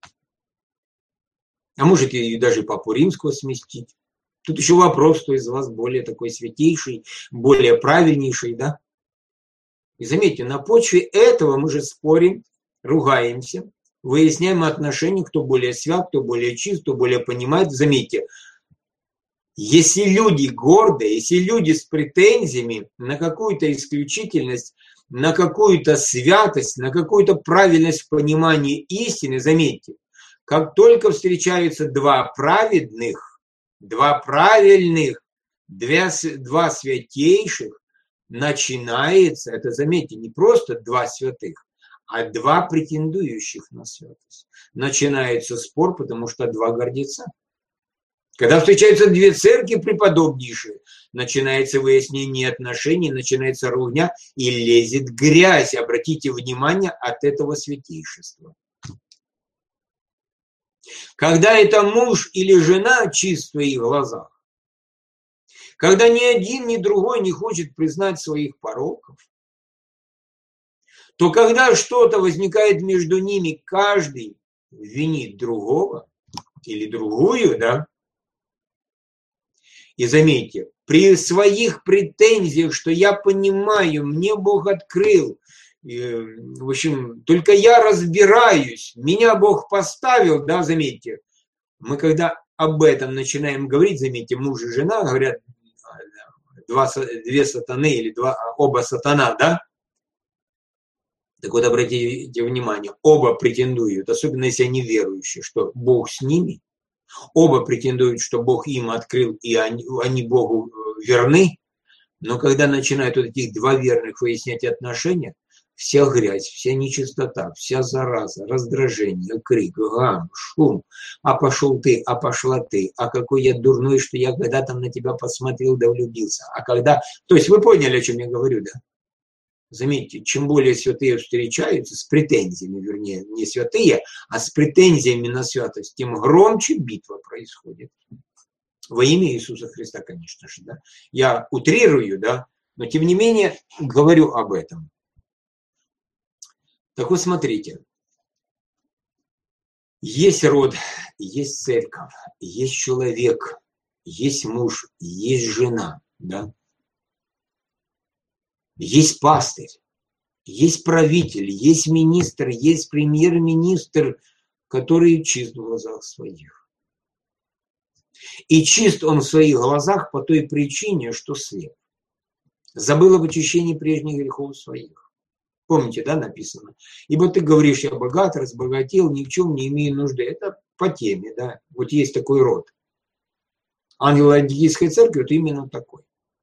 А можете и даже Папу Римского сместить. Тут еще вопрос, кто из вас более такой святейший, более правильнейший, да. И заметьте, на почве этого мы же спорим, ругаемся, выясняем отношения, кто более свят, кто более чист, кто более понимает. Заметьте, если люди гордые, если люди с претензиями на какую-то исключительность, на какую-то святость, на какую-то правильность в понимании истины, заметьте, как только встречаются два праведных, два правильных, два, два святейших, начинается, это, заметьте, не просто два святых, а два претендующих на святость. Начинается спор, потому что два гордеца. Когда встречаются две церкви преподобнейшие, начинается выяснение отношений, начинается ругня и лезет грязь. Обратите внимание, от этого святейшества. Когда это муж или жена чист в своих глазах, когда ни один, ни другой не хочет признать своих пороков, то когда что-то возникает между ними, каждый винит другого или другую, да? И заметьте, при своих претензиях, что я понимаю, мне Бог открыл, в общем, только я разбираюсь, меня Бог поставил, да, заметьте, мы когда об этом начинаем говорить, заметьте, муж и жена говорят, два, две сатаны или два, оба сатана, да? Так вот, обратите внимание, оба претендуют, особенно если они верующие, что Бог с ними, оба претендуют, что Бог им открыл, и они, они Богу верны, но когда начинают вот этих два верных выяснять отношения, вся грязь, вся нечистота, вся зараза, раздражение, крик, гам, шум, а пошел ты, а пошла ты, а какой я дурной, что я когда-то на тебя посмотрел да влюбился, а когда... То есть вы поняли, о чем я говорю, да? Заметьте, чем более святые встречаются с претензиями, вернее, не святые, а с претензиями на святость, тем громче битва происходит. Во имя Иисуса Христа, конечно же, да. Я утрирую, да, но тем не менее говорю об этом. Так вот, смотрите. Есть род, есть церковь, есть человек, есть муж, есть жена, да. Есть пастырь, есть правитель, есть министр, есть премьер-министр, который чист в глазах своих. И чист он в своих глазах по той причине, что слеп. Забыл об очищении прежних грехов своих. Помните, да, написано? Ибо ты говоришь, я богат, разбогател, ни в чем не имею нужды. Это по теме, да. Вот есть такой род. Ангел Ладикийской церкви, вот именно такой.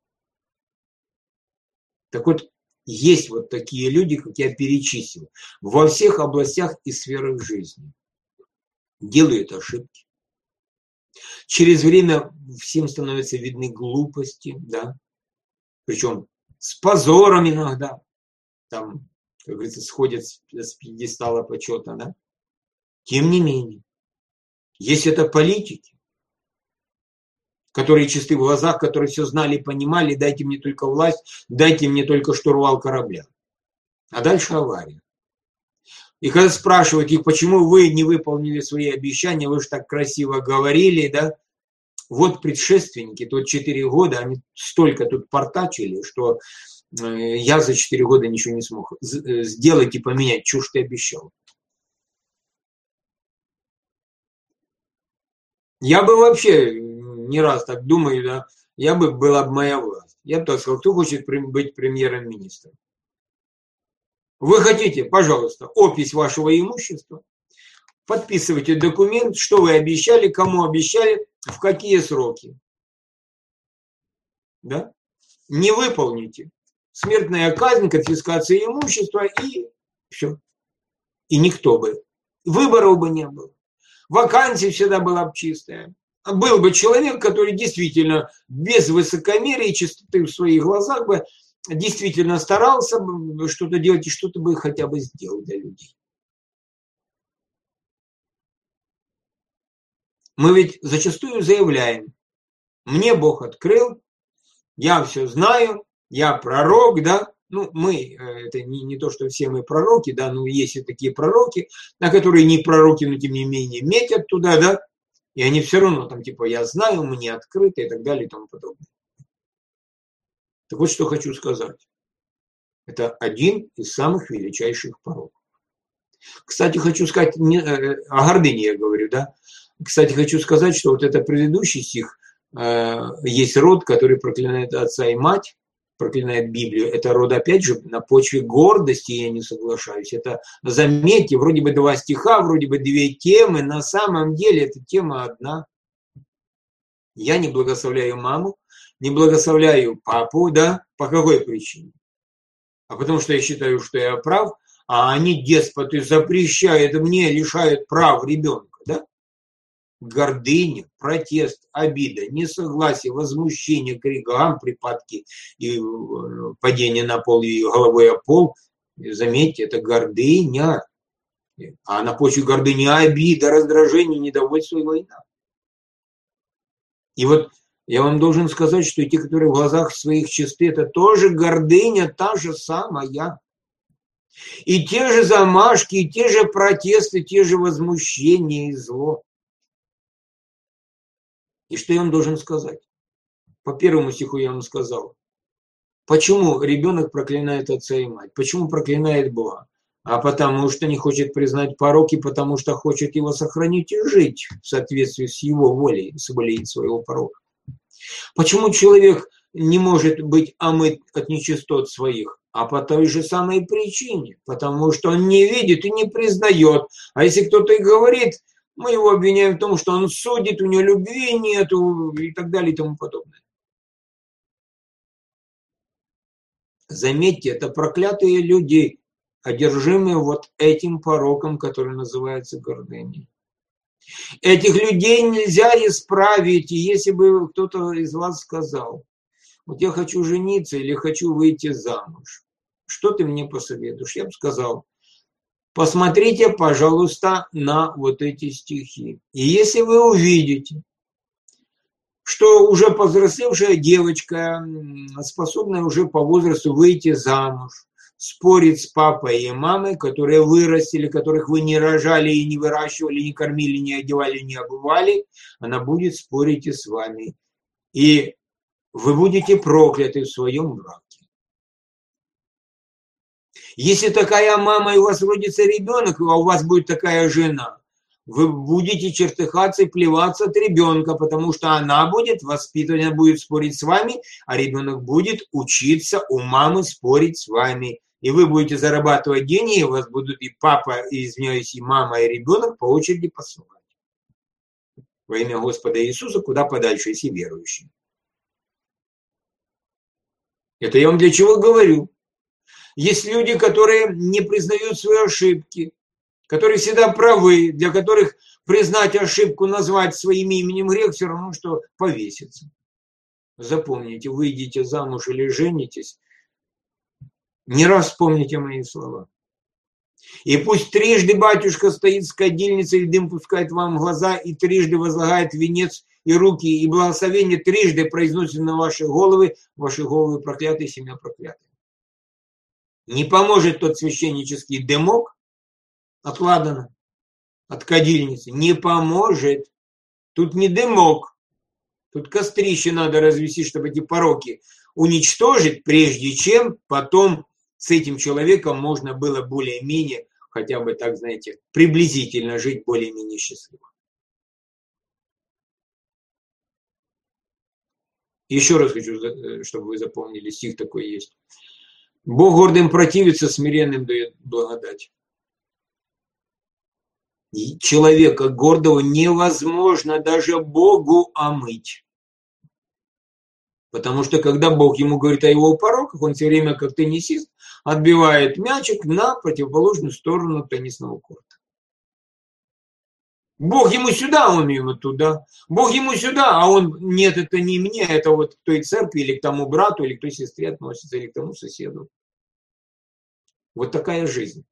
Так вот, есть вот такие люди, как я перечислил, во всех областях и сферах жизни. Делают ошибки. Через время всем становятся видны глупости, да. Причем с позором иногда. Там, как говорится, сходят с пьедестала почета, да. Тем не менее, если это политики, которые чисты в глазах, которые все знали и понимали, дайте мне только власть, дайте мне только штурвал корабля. А дальше авария. И когда спрашивают их, почему вы не выполнили свои обещания, вы же так красиво говорили, да, вот предшественники, тут четыре года, они столько тут портачили, что я за четыре года ничего не смог сделать и поменять, что ж ты обещал. Я бы вообще... не раз так думаю, да, я бы была бы моя власть. Я бы так сказал, кто хочет быть премьером-министром? Вы хотите, пожалуйста, опись вашего имущества, подписывайте документ, что вы обещали, кому обещали, в какие сроки. Да? Не выполните. Смертная казнь, конфискация имущества и все. И никто бы. Выборов бы не было. Вакансия всегда была бы чистая. Был бы человек, который действительно без высокомерия и чистоты в своих глазах бы действительно старался бы что-то делать и что-то бы хотя бы сделал для людей. Мы ведь зачастую заявляем, мне Бог открыл, я все знаю, я пророк, да, ну мы, это не, не то, что все мы пророки, да, но есть и такие пророки, на которые не пророки, но тем не менее метят туда, да, и они все равно там типа я знаю, мне открыто и так далее и тому подобное. Так вот, что хочу сказать. Это один из самых величайших пороков. Кстати, хочу сказать, не, о гордыне я говорю, да. Кстати, хочу сказать, что вот это предыдущий стих, э, есть род, который проклинает отца и мать, проклинает Библию. Это род, опять же, на почве гордости, я не соглашаюсь. Это, заметьте, вроде бы два стиха, вроде бы две темы, на самом деле эта тема одна. Я не благословляю маму, не благословляю папу, да, по какой причине? А потому что я считаю, что я прав, а они, деспоты, запрещают мне, лишают прав ребенка, да? гордыня, протест, обида, несогласие, возмущение, крик, гам, припадки и падение на пол и головой о пол, заметьте, это гордыня. А на почве гордыни обида, раздражение, недовольство и война. И вот я вам должен сказать, что те, которые в глазах своих чисты, это тоже гордыня, та же самая. И те же замашки, и те же протесты, те же возмущения и зло. И что я вам должен сказать? По первому стиху я вам сказал. Почему ребенок проклинает отца и мать? Почему проклинает Бога? А потому что не хочет признать порок, и потому что хочет его сохранить и жить в соответствии с его волей, с волей своего порока. Почему человек не может быть омыт от нечистот своих? А по той же самой причине. Потому что он не видит и не признает. А если кто-то и говорит, мы его обвиняем в том, что он судит, у него любви нету и так далее и тому подобное. Заметьте, это проклятые люди, одержимые вот этим пороком, который называется гордыней. Этих людей нельзя исправить, и если бы кто-то из вас сказал, вот я хочу жениться или хочу выйти замуж, что ты мне посоветуешь? Я бы сказал, посмотрите, пожалуйста, на вот эти стихи. И если вы увидите, что уже повзрослевшая девочка, способная уже по возрасту выйти замуж, спорит с папой и мамой, которые вырастили, которых вы не рожали и не выращивали, не кормили, не одевали, не обували, она будет спорить и с вами. И вы будете прокляты в своем браке. Если такая мама и у вас родится ребенок, а у вас будет такая жена, вы будете чертыхаться и плеваться от ребенка, потому что она будет воспитывать, она будет спорить с вами, а ребенок будет учиться у мамы спорить с вами. И вы будете зарабатывать деньги, и у вас будут и папа, и, извиняюсь, и мама, и ребенок по очереди посылать. Во имя Господа Иисуса куда подальше, если верующие. Это я вам для чего говорю. Есть люди, которые не признают свои ошибки, которые всегда правы, для которых признать ошибку, назвать своим именем грех, все равно, что повеситься. Запомните, выйдите замуж или женитесь, не раз вспомните мои слова. И пусть трижды батюшка стоит с кадильницей, и дым пускает вам в глаза, и трижды возлагает венец и руки, и благословение трижды произносит на ваши головы, ваши головы проклятые, семья проклятая. Не поможет тот священнический дымок, отладано от кадильницы, не поможет. Тут не дымок, тут кострище надо развести, чтобы эти пороки уничтожить, прежде чем потом с этим человеком можно было более-менее, хотя бы так, знаете, приблизительно жить более-менее счастливо. Еще раз хочу, чтобы вы запомнили, стих такой есть. Бог гордым противится, смиренным дает благодать. И человека гордого невозможно даже Богу омыть. Потому что когда Бог ему говорит о его пороках, он все время, как теннисист, отбивает мячик на противоположную сторону теннисного корта. Бог ему сюда, он ему туда. Бог ему сюда, а он, нет, это не мне, это вот к той церкви или к тому брату, или к той сестре относится, или к тому соседу. Вот такая жизнь.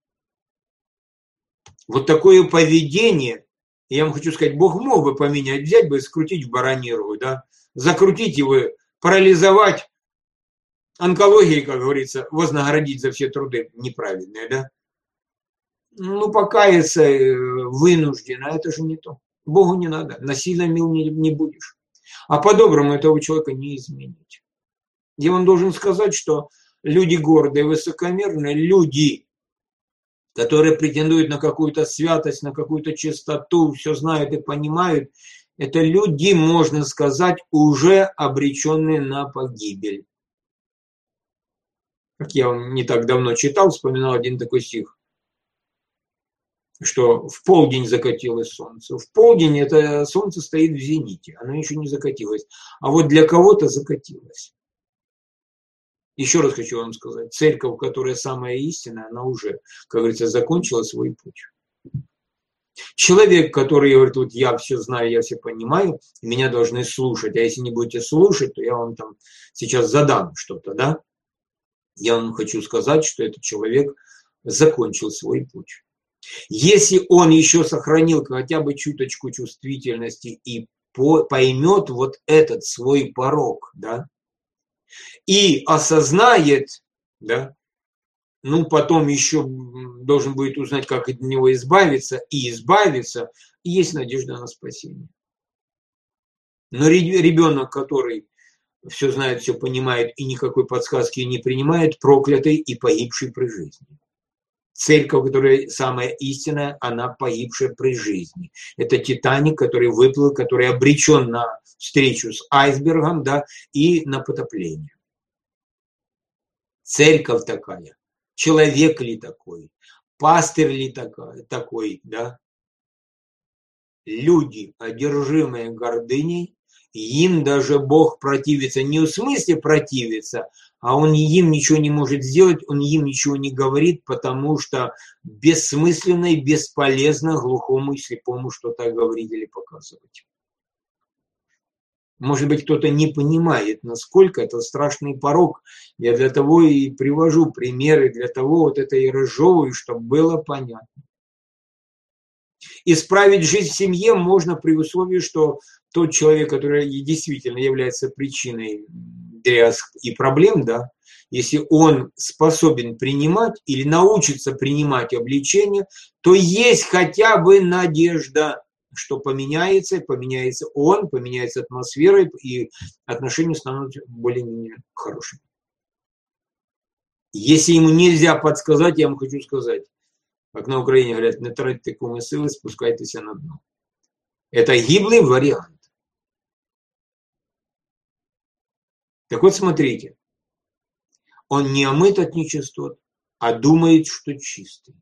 Вот такое поведение, я вам хочу сказать, Бог мог бы поменять, взять бы, скрутить в баранирую, да, закрутить его, парализовать, онкологией, как говорится, вознаградить за все труды неправильные, да. Ну, покаяться вынужденно, это же не то. Богу не надо, насильно мил не, не будешь. А по-доброму этого человека не изменить. Я вам должен сказать, что люди гордые, высокомерные, люди, которые претендуют на какую-то святость, на какую-то чистоту, все знают и понимают, это люди, можно сказать, уже обреченные на погибель. Как я вам не так давно читал, вспоминал один такой стих, что в полдень закатилось солнце. В полдень это солнце стоит в зените, оно еще не закатилось. А вот для кого-то закатилось. Еще раз хочу вам сказать, церковь, которая самая истинная, она уже, как говорится, закончила свой путь. Человек, который говорит, вот я все знаю, я все понимаю, меня должны слушать, а если не будете слушать, то я вам там сейчас задам что-то, да? Я вам хочу сказать, что этот человек закончил свой путь. Если он еще сохранил хотя бы чуточку чувствительности и поймет вот этот свой порог, да, и осознает, да, ну, потом еще должен будет узнать, как от него избавиться, и избавиться, и есть надежда на спасение. Но ребенок, который все знает, все понимает и никакой подсказки не принимает, проклятый и погибший при жизни. Церковь, которая самая истинная, она погибшая при жизни. Это Титаник, который выплыл, который обречен на встречу с айсбергом, да, и на потопление. Церковь такая, человек ли такой, пастырь ли такой, такой, да? Люди, одержимые гордыней, им даже Бог противится, не в смысле противится, а он им ничего не может сделать, он им ничего не говорит, потому что бессмысленно и бесполезно глухому и слепому что-то говорить или показывать. Может быть, кто-то не понимает, насколько это страшный порок. Я для того и привожу примеры, для того вот это и разжевываю, чтобы было понятно. Исправить жизнь в семье можно при условии, что тот человек, который действительно является причиной дрязг и проблем, да, если он способен принимать или научится принимать обличение, то есть хотя бы надежда, что поменяется, поменяется он, поменяется атмосфера, и отношения станут более-менее хорошими. Если ему нельзя подсказать, я вам хочу сказать, как на Украине говорят, не тратьте куми сили, спускайтесь на дно. Это гиблый вариант. Так вот, смотрите, он не омыт от нечистот, а думает, что чистый.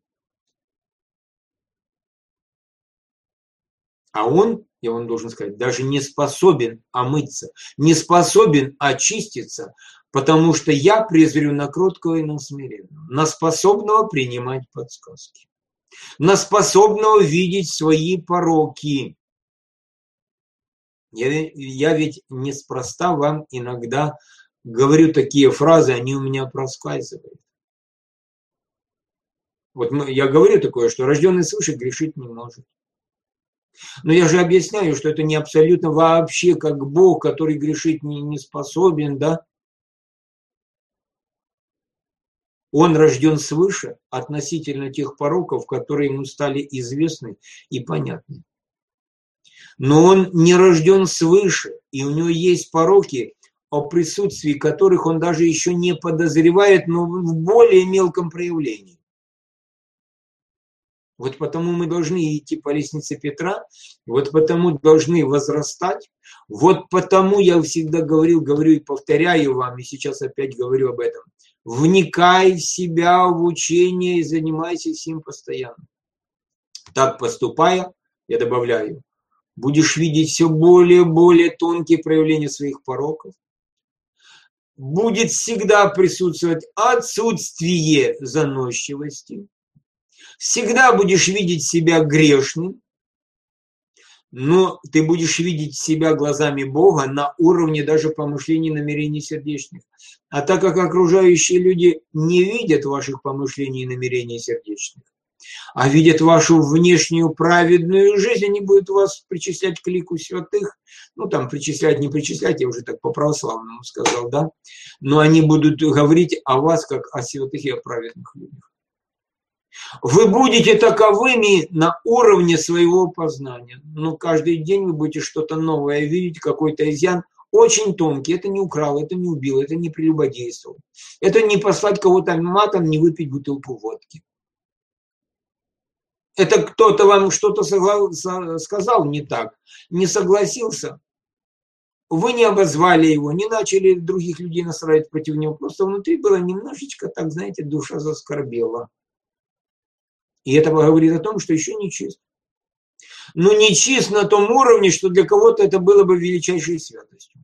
А он, я вам должен сказать, даже не способен омыться, не способен очиститься, потому что я презрю на кроткого и на смиренного, на способного принимать подсказки, на способного видеть свои пороки. Я, я ведь неспроста вам иногда говорю такие фразы, они у меня проскальзывают. Вот я говорю такое, что рожденный свыше грешить не может. Но я же объясняю, что это не абсолютно вообще как Бог, который грешить не, не способен, да? Он рожден свыше относительно тех пороков, которые ему стали известны и понятны. Но он не рожден свыше, и у него есть пороки, о присутствии которых он даже еще не подозревает, но в более мелком проявлении. Вот потому мы должны идти по лестнице Петра, вот потому должны возрастать, вот потому я всегда говорил, говорю и повторяю вам, и сейчас опять говорю об этом. Вникай в себя, в учение и занимайся им постоянно. Так поступая, я добавляю, будешь видеть все более и более тонкие проявления своих пороков. Будет всегда присутствовать отсутствие заносчивости. Всегда будешь видеть себя грешным, но ты будешь видеть себя глазами Бога на уровне даже помышлений и намерений сердечных. А так как окружающие люди не видят ваших помышлений и намерений сердечных, а видят вашу внешнюю праведную жизнь, они будут вас причислять к лику святых, ну там причислять, не причислять, я уже так по-православному сказал, да, но они будут говорить о вас как о святых и о праведных людях. Вы будете таковыми на уровне своего познания, но каждый день вы будете что-то новое видеть, какой-то изъян, очень тонкий, это не украл, это не убил, это не прелюбодействовал, это не послать кого-то матом, не выпить бутылку водки. Это кто-то вам что-то сказал не так, не согласился, вы не обозвали его, не начали других людей настраивать против него, просто внутри было немножечко, так знаете, душа заскорбела. И это говорит о том, что еще не чист. Но не чист на том уровне, что для кого-то это было бы величайшей святостью.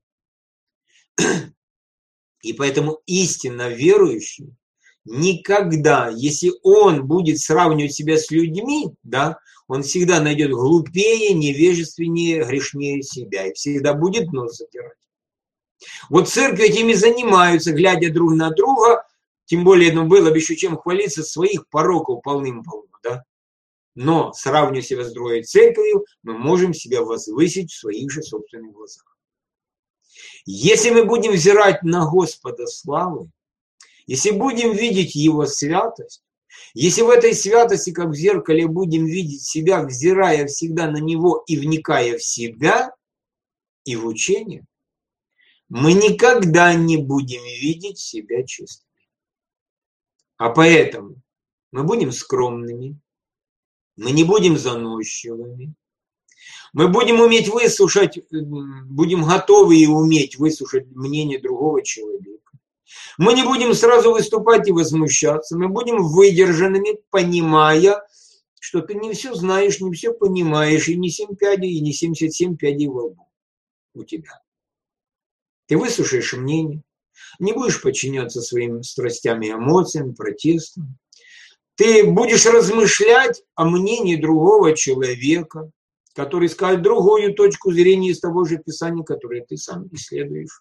И поэтому истинно верующий никогда, если он будет сравнивать себя с людьми, да, он всегда найдет глупее, невежественнее, грешнее себя и всегда будет нос затирать. Вот церкви этими занимаются, глядя друг на друга, тем более, ну, было бы еще чем хвалиться, своих пороков полным-полно, да? Но, сравнивая себя с другой церковью, мы можем себя возвысить в своих же собственных глазах. Если мы будем взирать на Господа славы, если будем видеть Его святость, если в этой святости, как в зеркале, будем видеть себя, взирая всегда на Него и вникая в себя и в учение, мы никогда не будем видеть себя чистыми. А поэтому мы будем скромными, мы не будем заносчивыми, мы будем уметь выслушать, будем готовы и уметь выслушать мнение другого человека. Мы не будем сразу выступать и возмущаться, мы будем выдержанными, понимая, что ты не все знаешь, не все понимаешь, и не семь пядей, и не семьдесят семь пядей во лбу у тебя. Ты выслушаешь мнение, не будешь подчиняться своим страстям и эмоциям, протестам. Ты будешь размышлять о мнении другого человека, который скажет другую точку зрения из того же Писания, которое ты сам исследуешь.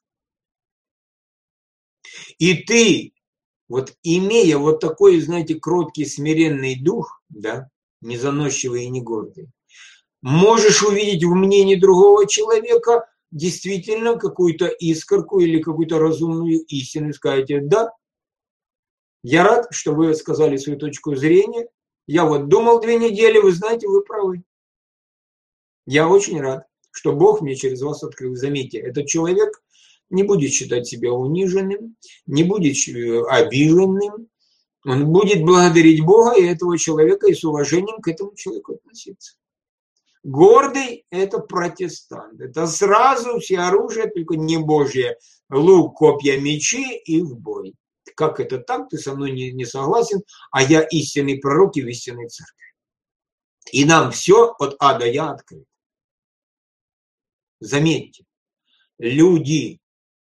И ты, вот имея вот такой, знаете, кроткий, смиренный дух, да, не заносчивый и не гордый, можешь увидеть в мнении другого человека действительно какую-то искорку или какую-то разумную истину и сказать: да, я рад, что вы сказали свою точку зрения, я вот думал две недели, вы знаете, вы правы. Я очень рад, что Бог мне через вас открыл. Заметьте, этот человек не будет считать себя униженным, не будет обиженным, он будет благодарить Бога и этого человека и с уважением к этому человеку относиться. Гордый – это протестант, это сразу все оружие, только не Божье, лук, копья, мечи и в бой. Как это так? Ты со мной не, не согласен, а я истинный пророк и в истинной церкви. И нам все от А до Я открыто. Заметьте, люди,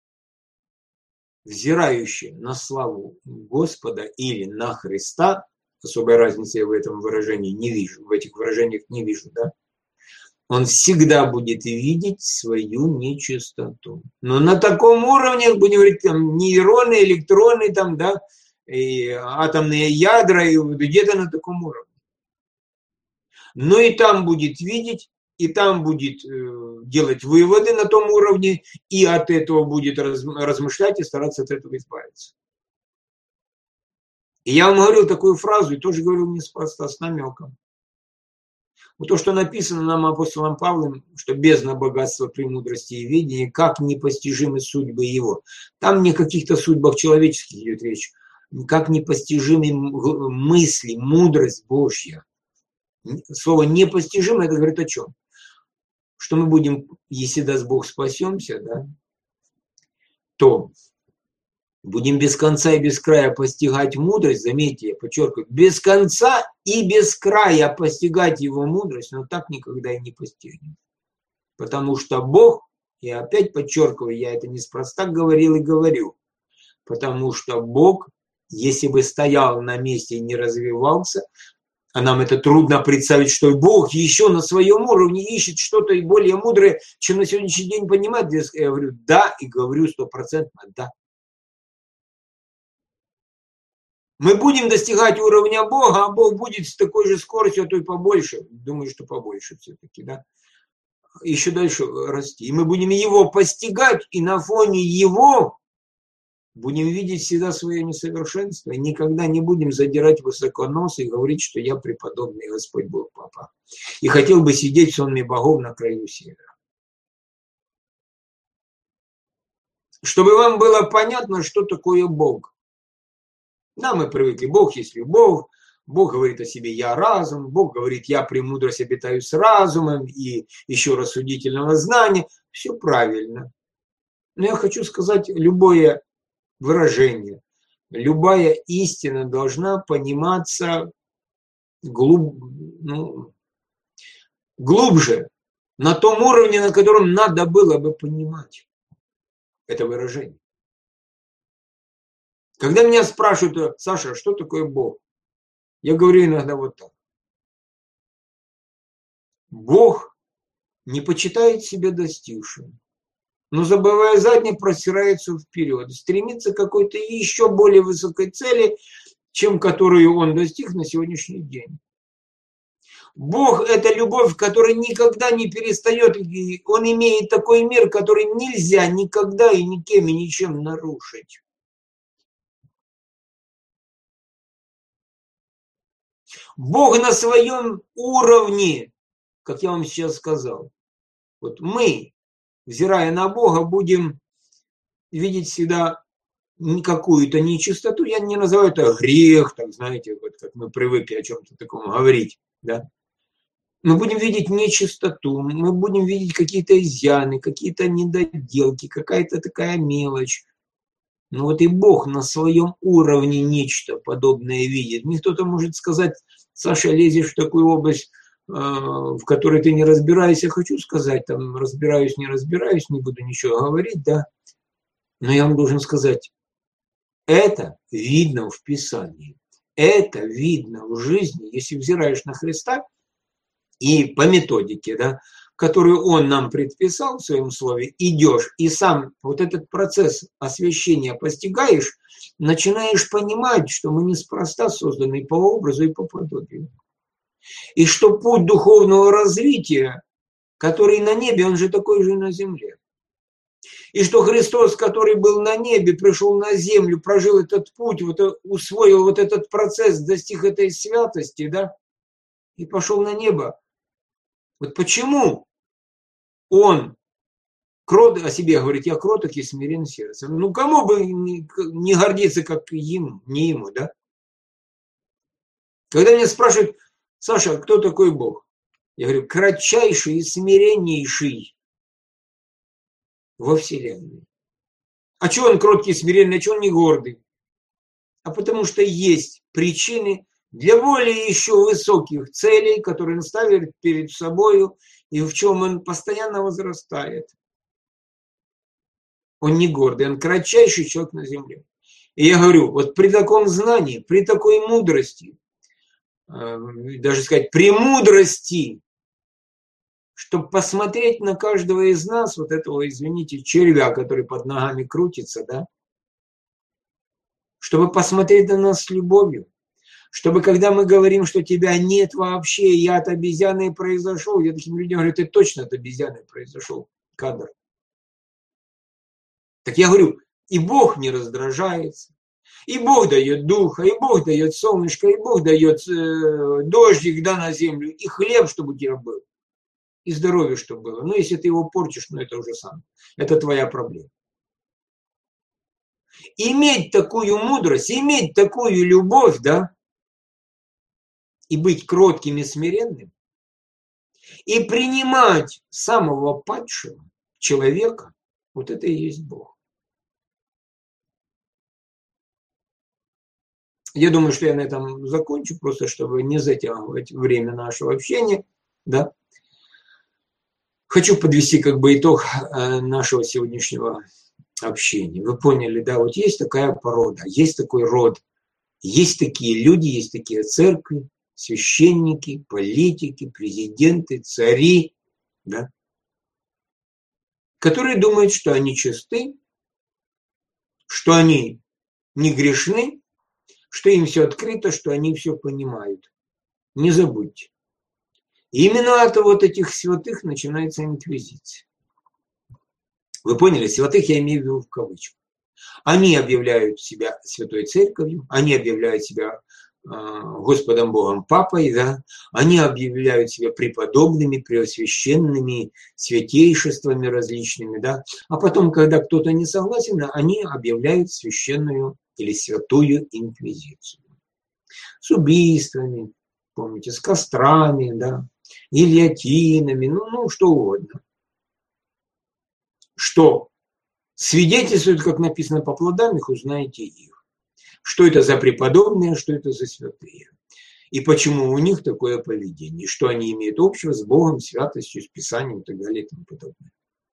взирающие на славу Господа или на Христа, особой разницы я в этом выражении не вижу, в этих выражениях не вижу, да, он всегда будет видеть свою нечистоту. Но на таком уровне, будем говорить, там, нейроны, электроны, там, да, и атомные ядра, и где-то на таком уровне. Но и там будет видеть, и там будет э, делать выводы на том уровне, и от этого будет раз, размышлять и стараться от этого избавиться. И я вам говорил такую фразу, и тоже говорил неспроста, с намеком. Вот то, что написано нам апостолом Павлом, что бездна богатства, премудрости и ведения, как непостижимы судьбы его. Там не о каких-то судьбах человеческих идет речь, как непостижимы мысли, мудрость Божья. Слово непостижимо, это говорит о чем? Что мы будем, если даст Бог, спасемся, да, то будем без конца и без края постигать мудрость, заметьте, я подчеркиваю, без конца и без края постигать его мудрость, но так никогда и не постигнем. Потому что Бог, я опять подчеркиваю, я это неспроста говорил и говорю, потому что Бог, если бы стоял на месте и не развивался, а нам это трудно представить, что Бог еще на своем уровне ищет что-то и более мудрое, чем на сегодняшний день понимает. Я говорю да, и говорю стопроцентно да. Мы будем достигать уровня Бога, а Бог будет с такой же скоростью, а то и побольше. Думаю, что побольше все-таки, да. Еще дальше расти. И мы будем его постигать, и на фоне его будем видеть всегда свое несовершенство. И никогда не будем задирать высоко нос и говорить, что я преподобный Господь Бог Папа. И хотел бы сидеть в сонме богов на краю севера. Чтобы вам было понятно, что такое Бог. Да, мы привыкли, Бог есть любовь, Бог говорит о себе «я разум», Бог говорит «я премудрость обитаю с разумом» и еще рассудительного знания. Все правильно. Но я хочу сказать, любое выражение, любая истина должна пониматься глуб, ну, глубже, на том уровне, на котором надо было бы понимать это выражение. Когда меня спрашивают: Саша, что такое Бог? Я говорю иногда вот так. Бог не почитает себя достигшим, но, забывая заднее, простирается вперед, стремится к какой-то еще более высокой цели, чем которую он достиг на сегодняшний день. Бог – это любовь, которая никогда не перестает, он имеет такой мир, который нельзя никогда и никем и ничем нарушить. Бог на своем уровне, как я вам сейчас сказал. Вот мы, взирая на Бога, будем видеть всегда какую-то нечистоту. Я не называю это грех, так знаете, вот как мы привыкли о чем-то таком говорить, да. Мы будем видеть нечистоту, мы будем видеть какие-то изъяны, какие-то недоделки, какая-то такая мелочь. Но вот и Бог на своем уровне нечто подобное видит. Мне кто-то может сказать: Саша, лезешь в такую область, в которой ты не разбираешься. Хочу сказать, там разбираюсь, не разбираюсь, не буду ничего говорить, да. Но я вам должен сказать, это видно в Писании, это видно в жизни. Если взираешь на Христа и по методике, да, которую Он нам предписал в Своем Слове, идешь и сам вот этот процесс освящения постигаешь, начинаешь понимать, что мы неспроста созданы по образу и по подобию. И что путь духовного развития, который на небе, он же такой же и на земле. И что Христос, который был на небе, пришел на землю, прожил этот путь, вот, усвоил вот этот процесс, достиг этой святости, да, и пошел на небо. Вот почему он крот, о себе говорит: я кроток и смирен сердцем. Ну, кому бы не гордиться, как ему, не ему, да? Когда меня спрашивают: Саша, кто такой Бог? Я говорю: кратчайший и смиреннейший во Вселенной. А чего он кроткий и смиренный, а чего он не гордый? А потому что есть причины для более еще высоких целей, которые он ставит перед собой, и в чем он постоянно возрастает. Он не гордый, он кратчайший человек на земле. И я говорю, вот при таком знании, при такой мудрости, даже сказать, премудрости, чтобы посмотреть на каждого из нас, вот этого, извините, червя, который под ногами крутится, да, чтобы посмотреть на нас с любовью, чтобы, когда мы говорим, что тебя нет вообще, я от обезьяны произошел, я таким людям говорю: ты точно от обезьяны произошел, кадр. Так я говорю, и Бог не раздражается, и Бог дает духа, и Бог дает солнышко, и Бог дает э, дождик, да, на землю, и хлеб, чтобы у тебя был, и здоровье, чтобы было. Ну, если ты его портишь, ну, это уже сам. Это твоя проблема. Иметь такую мудрость, иметь такую любовь, да, и быть кротким и смиренным, и принимать самого падшего человека, вот это и есть Бог. Я думаю, что я на этом закончу, просто чтобы не затягивать время нашего общения, да. Хочу подвести как бы итог нашего сегодняшнего общения. Вы поняли, да, вот есть такая порода, есть такой род, есть такие люди, есть такие церкви, священники, политики, президенты, цари, да, которые думают, что они чисты, что они не грешны, что им все открыто, что они все понимают. Не забудьте. Именно от вот этих святых начинается инквизиция. Вы поняли, святых я имею в виду в кавычках. Они объявляют себя Святой Церковью, они объявляют себя э, Господом Богом Папой, да? Они объявляют себя преподобными, преосвященными, святейшествами различными, да? А потом, когда кто-то не согласен, они объявляют священную или святую инквизицию. С убийствами, помните, с кострами, да? Гильотинами, ну, ну, что угодно. Что свидетельствует, как написано, по плодам их узнаете их. Что это за преподобные, что это за святые. И почему у них такое поведение. Что они имеют общего с Богом, святостью, с Писанием и так далее и тому подобное.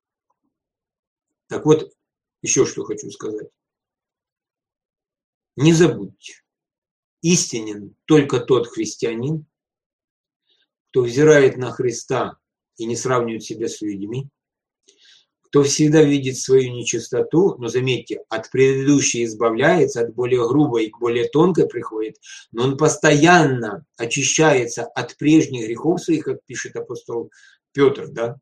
Так вот, еще что хочу сказать. Не забудьте. Истинен только тот христианин, кто взирает на Христа и не сравнивает себя с людьми, кто всегда видит свою нечистоту, но заметьте, от предыдущей избавляется, от более грубой к более тонкой приходит, но он постоянно очищается от прежних грехов своих, как пишет апостол Петр, да?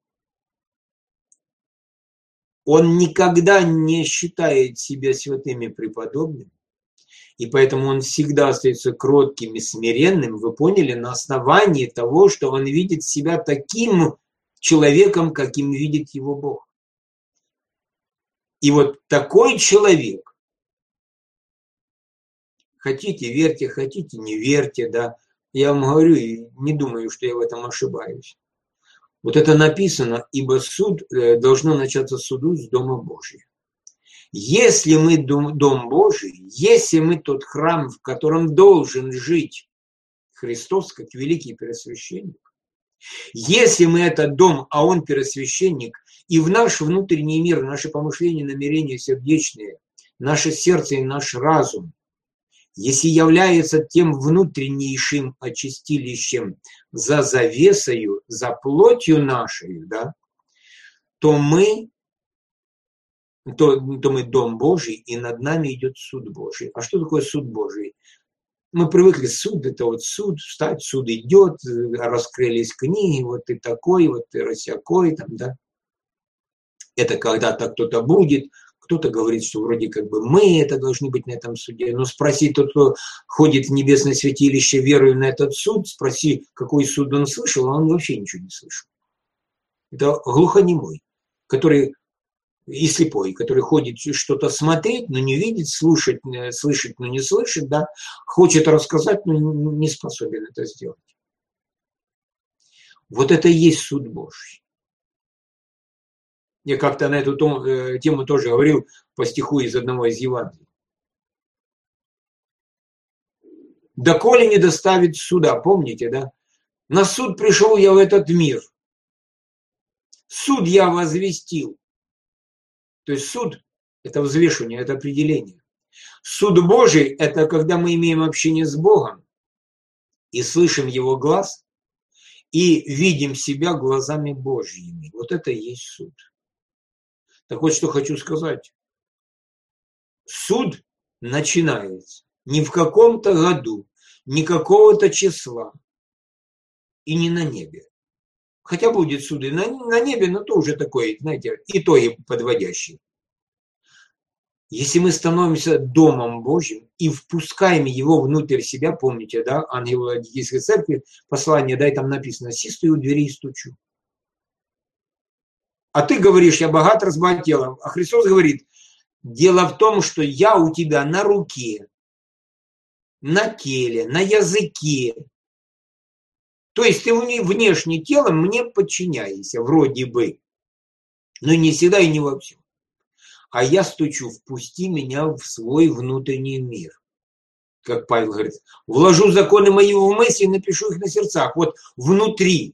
Он никогда не считает себя святым и преподобным, и поэтому он всегда остается кротким и смиренным, вы поняли, на основании того, что он видит себя таким человеком, каким видит его Бог. И вот такой человек, хотите верьте, хотите не верьте, да, я вам говорю, и не думаю, что я в этом ошибаюсь. Вот это написано, ибо суд, должно начаться суду с Дома Божия. Если мы дом, дом Божий, если мы тот храм, в котором должен жить Христос, как великий первосвященник, если мы этот дом, а он первосвященник, и в наш внутренний мир, наши помышления, намерения сердечные, наше сердце и наш разум, если является тем внутреннейшим очистилищем за завесою, за плотью нашей, да, то мы, то, то мы дом Божий, и над нами идет суд Божий. А что такое суд Божий? Мы привыкли, суд, это вот суд, встать, суд идет, раскрылись книги, вот ты такой, вот ты рассякой, там, да. Это когда-то кто-то будет, кто-то говорит, что вроде как бы мы это должны быть на этом суде. Но спроси тот, кто ходит в небесное святилище, веруя на этот суд, спроси, какой суд он слышал, а он вообще ничего не слышал. Это глухонемой, который и слепой, который ходит что-то смотреть, но не видит, слушать, слышать, но не слышит, да, хочет рассказать, но не способен это сделать. Вот это и есть суд Божий. Я как-то на эту тему тоже говорил по стиху из одного из Евангелий. «Доколе не доставит суда», помните, да? «На суд пришел я в этот мир, суд я возвестил». То есть суд – это взвешивание, это определение. Суд Божий – это когда мы имеем общение с Богом и слышим Его глаз, и видим себя глазами Божьими. Вот это и есть суд. Так вот, что хочу сказать. Суд начинается не в каком-то году, не какого-то числа и не на небе. Хотя будет суд и на, на небе, но то уже такой, знаете, итоги подводящие. Если мы становимся Домом Божьим и впускаем Его внутрь себя, помните, да, ангел Ладикийской церкви, послание, да, и там написано, «Си стою у двери и стучу». А ты говоришь, я богат, разбогател. А Христос говорит, дело в том, что я у тебя на руке, на теле, на языке. То есть ты внешне телом мне подчиняешься, вроде бы. Но не всегда и не во всем. А я стучу, впусти меня в свой внутренний мир. Как Павел говорит, вложу законы мои в мысли и напишу их на сердцах. Вот внутри.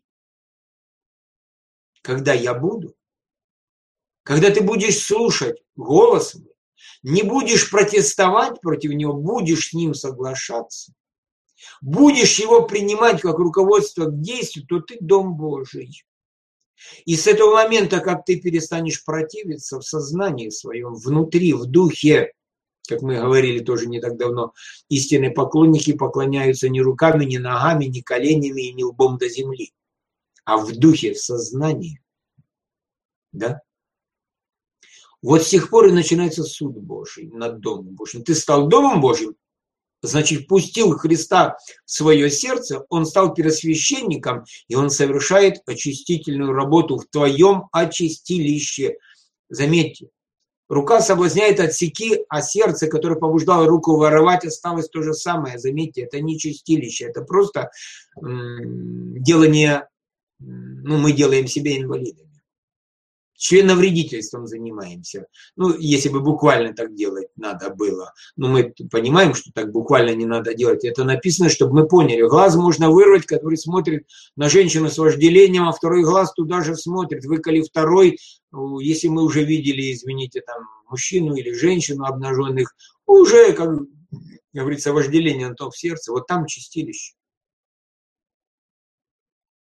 Когда я буду, когда ты будешь слушать голос мой, не будешь протестовать против него, будешь с ним соглашаться, будешь его принимать как руководство к действию, то ты Дом Божий. И с этого момента, как ты перестанешь противиться в сознании своем, внутри, в духе, как мы говорили тоже не так давно, истинные поклонники поклоняются не руками, не ногами, не коленями и не лбом до земли, а в духе, в сознании. Да? Вот с тех пор и начинается суд Божий над Домом Божьим. Ты стал Домом Божьим, значит, пустил Христа в свое сердце, он стал первосвященником, и он совершает очистительную работу в твоем очистилище. Заметьте, рука соблазняет, отсеки, а сердце, которое побуждало руку воровать, осталось то же самое. Заметьте, это не чистилище, это просто м- делание, ну, мы делаем себя инвалидами. Членовредительством занимаемся. Ну, если бы буквально так делать надо было. Но мы понимаем, что так буквально не надо делать. Это написано, чтобы мы поняли. Глаз можно вырвать, который смотрит на женщину с вожделением, а второй глаз туда же смотрит. Выколи второй, если мы уже видели, извините, там, мужчину или женщину обнаженных, уже, как говорится, вожделение на то в сердце. Вот там чистилище.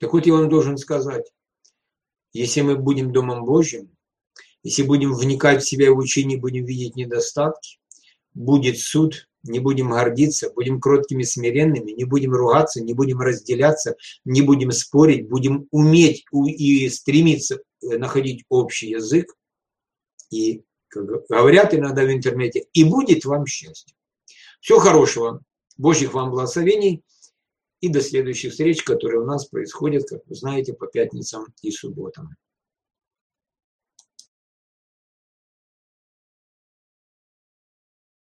Так вот, я вам должен сказать, если мы будем Домом Божьим, если будем вникать в себя и в учение, будем видеть недостатки, будет суд, не будем гордиться, будем кроткими, смиренными, не будем ругаться, не будем разделяться, не будем спорить, будем уметь и стремиться находить общий язык. И, как говорят иногда в интернете, и будет вам счастье. Всего хорошего, Божьих вам благословений и до следующих встреч, которые у нас происходят, как вы знаете, по пятницам и субботам.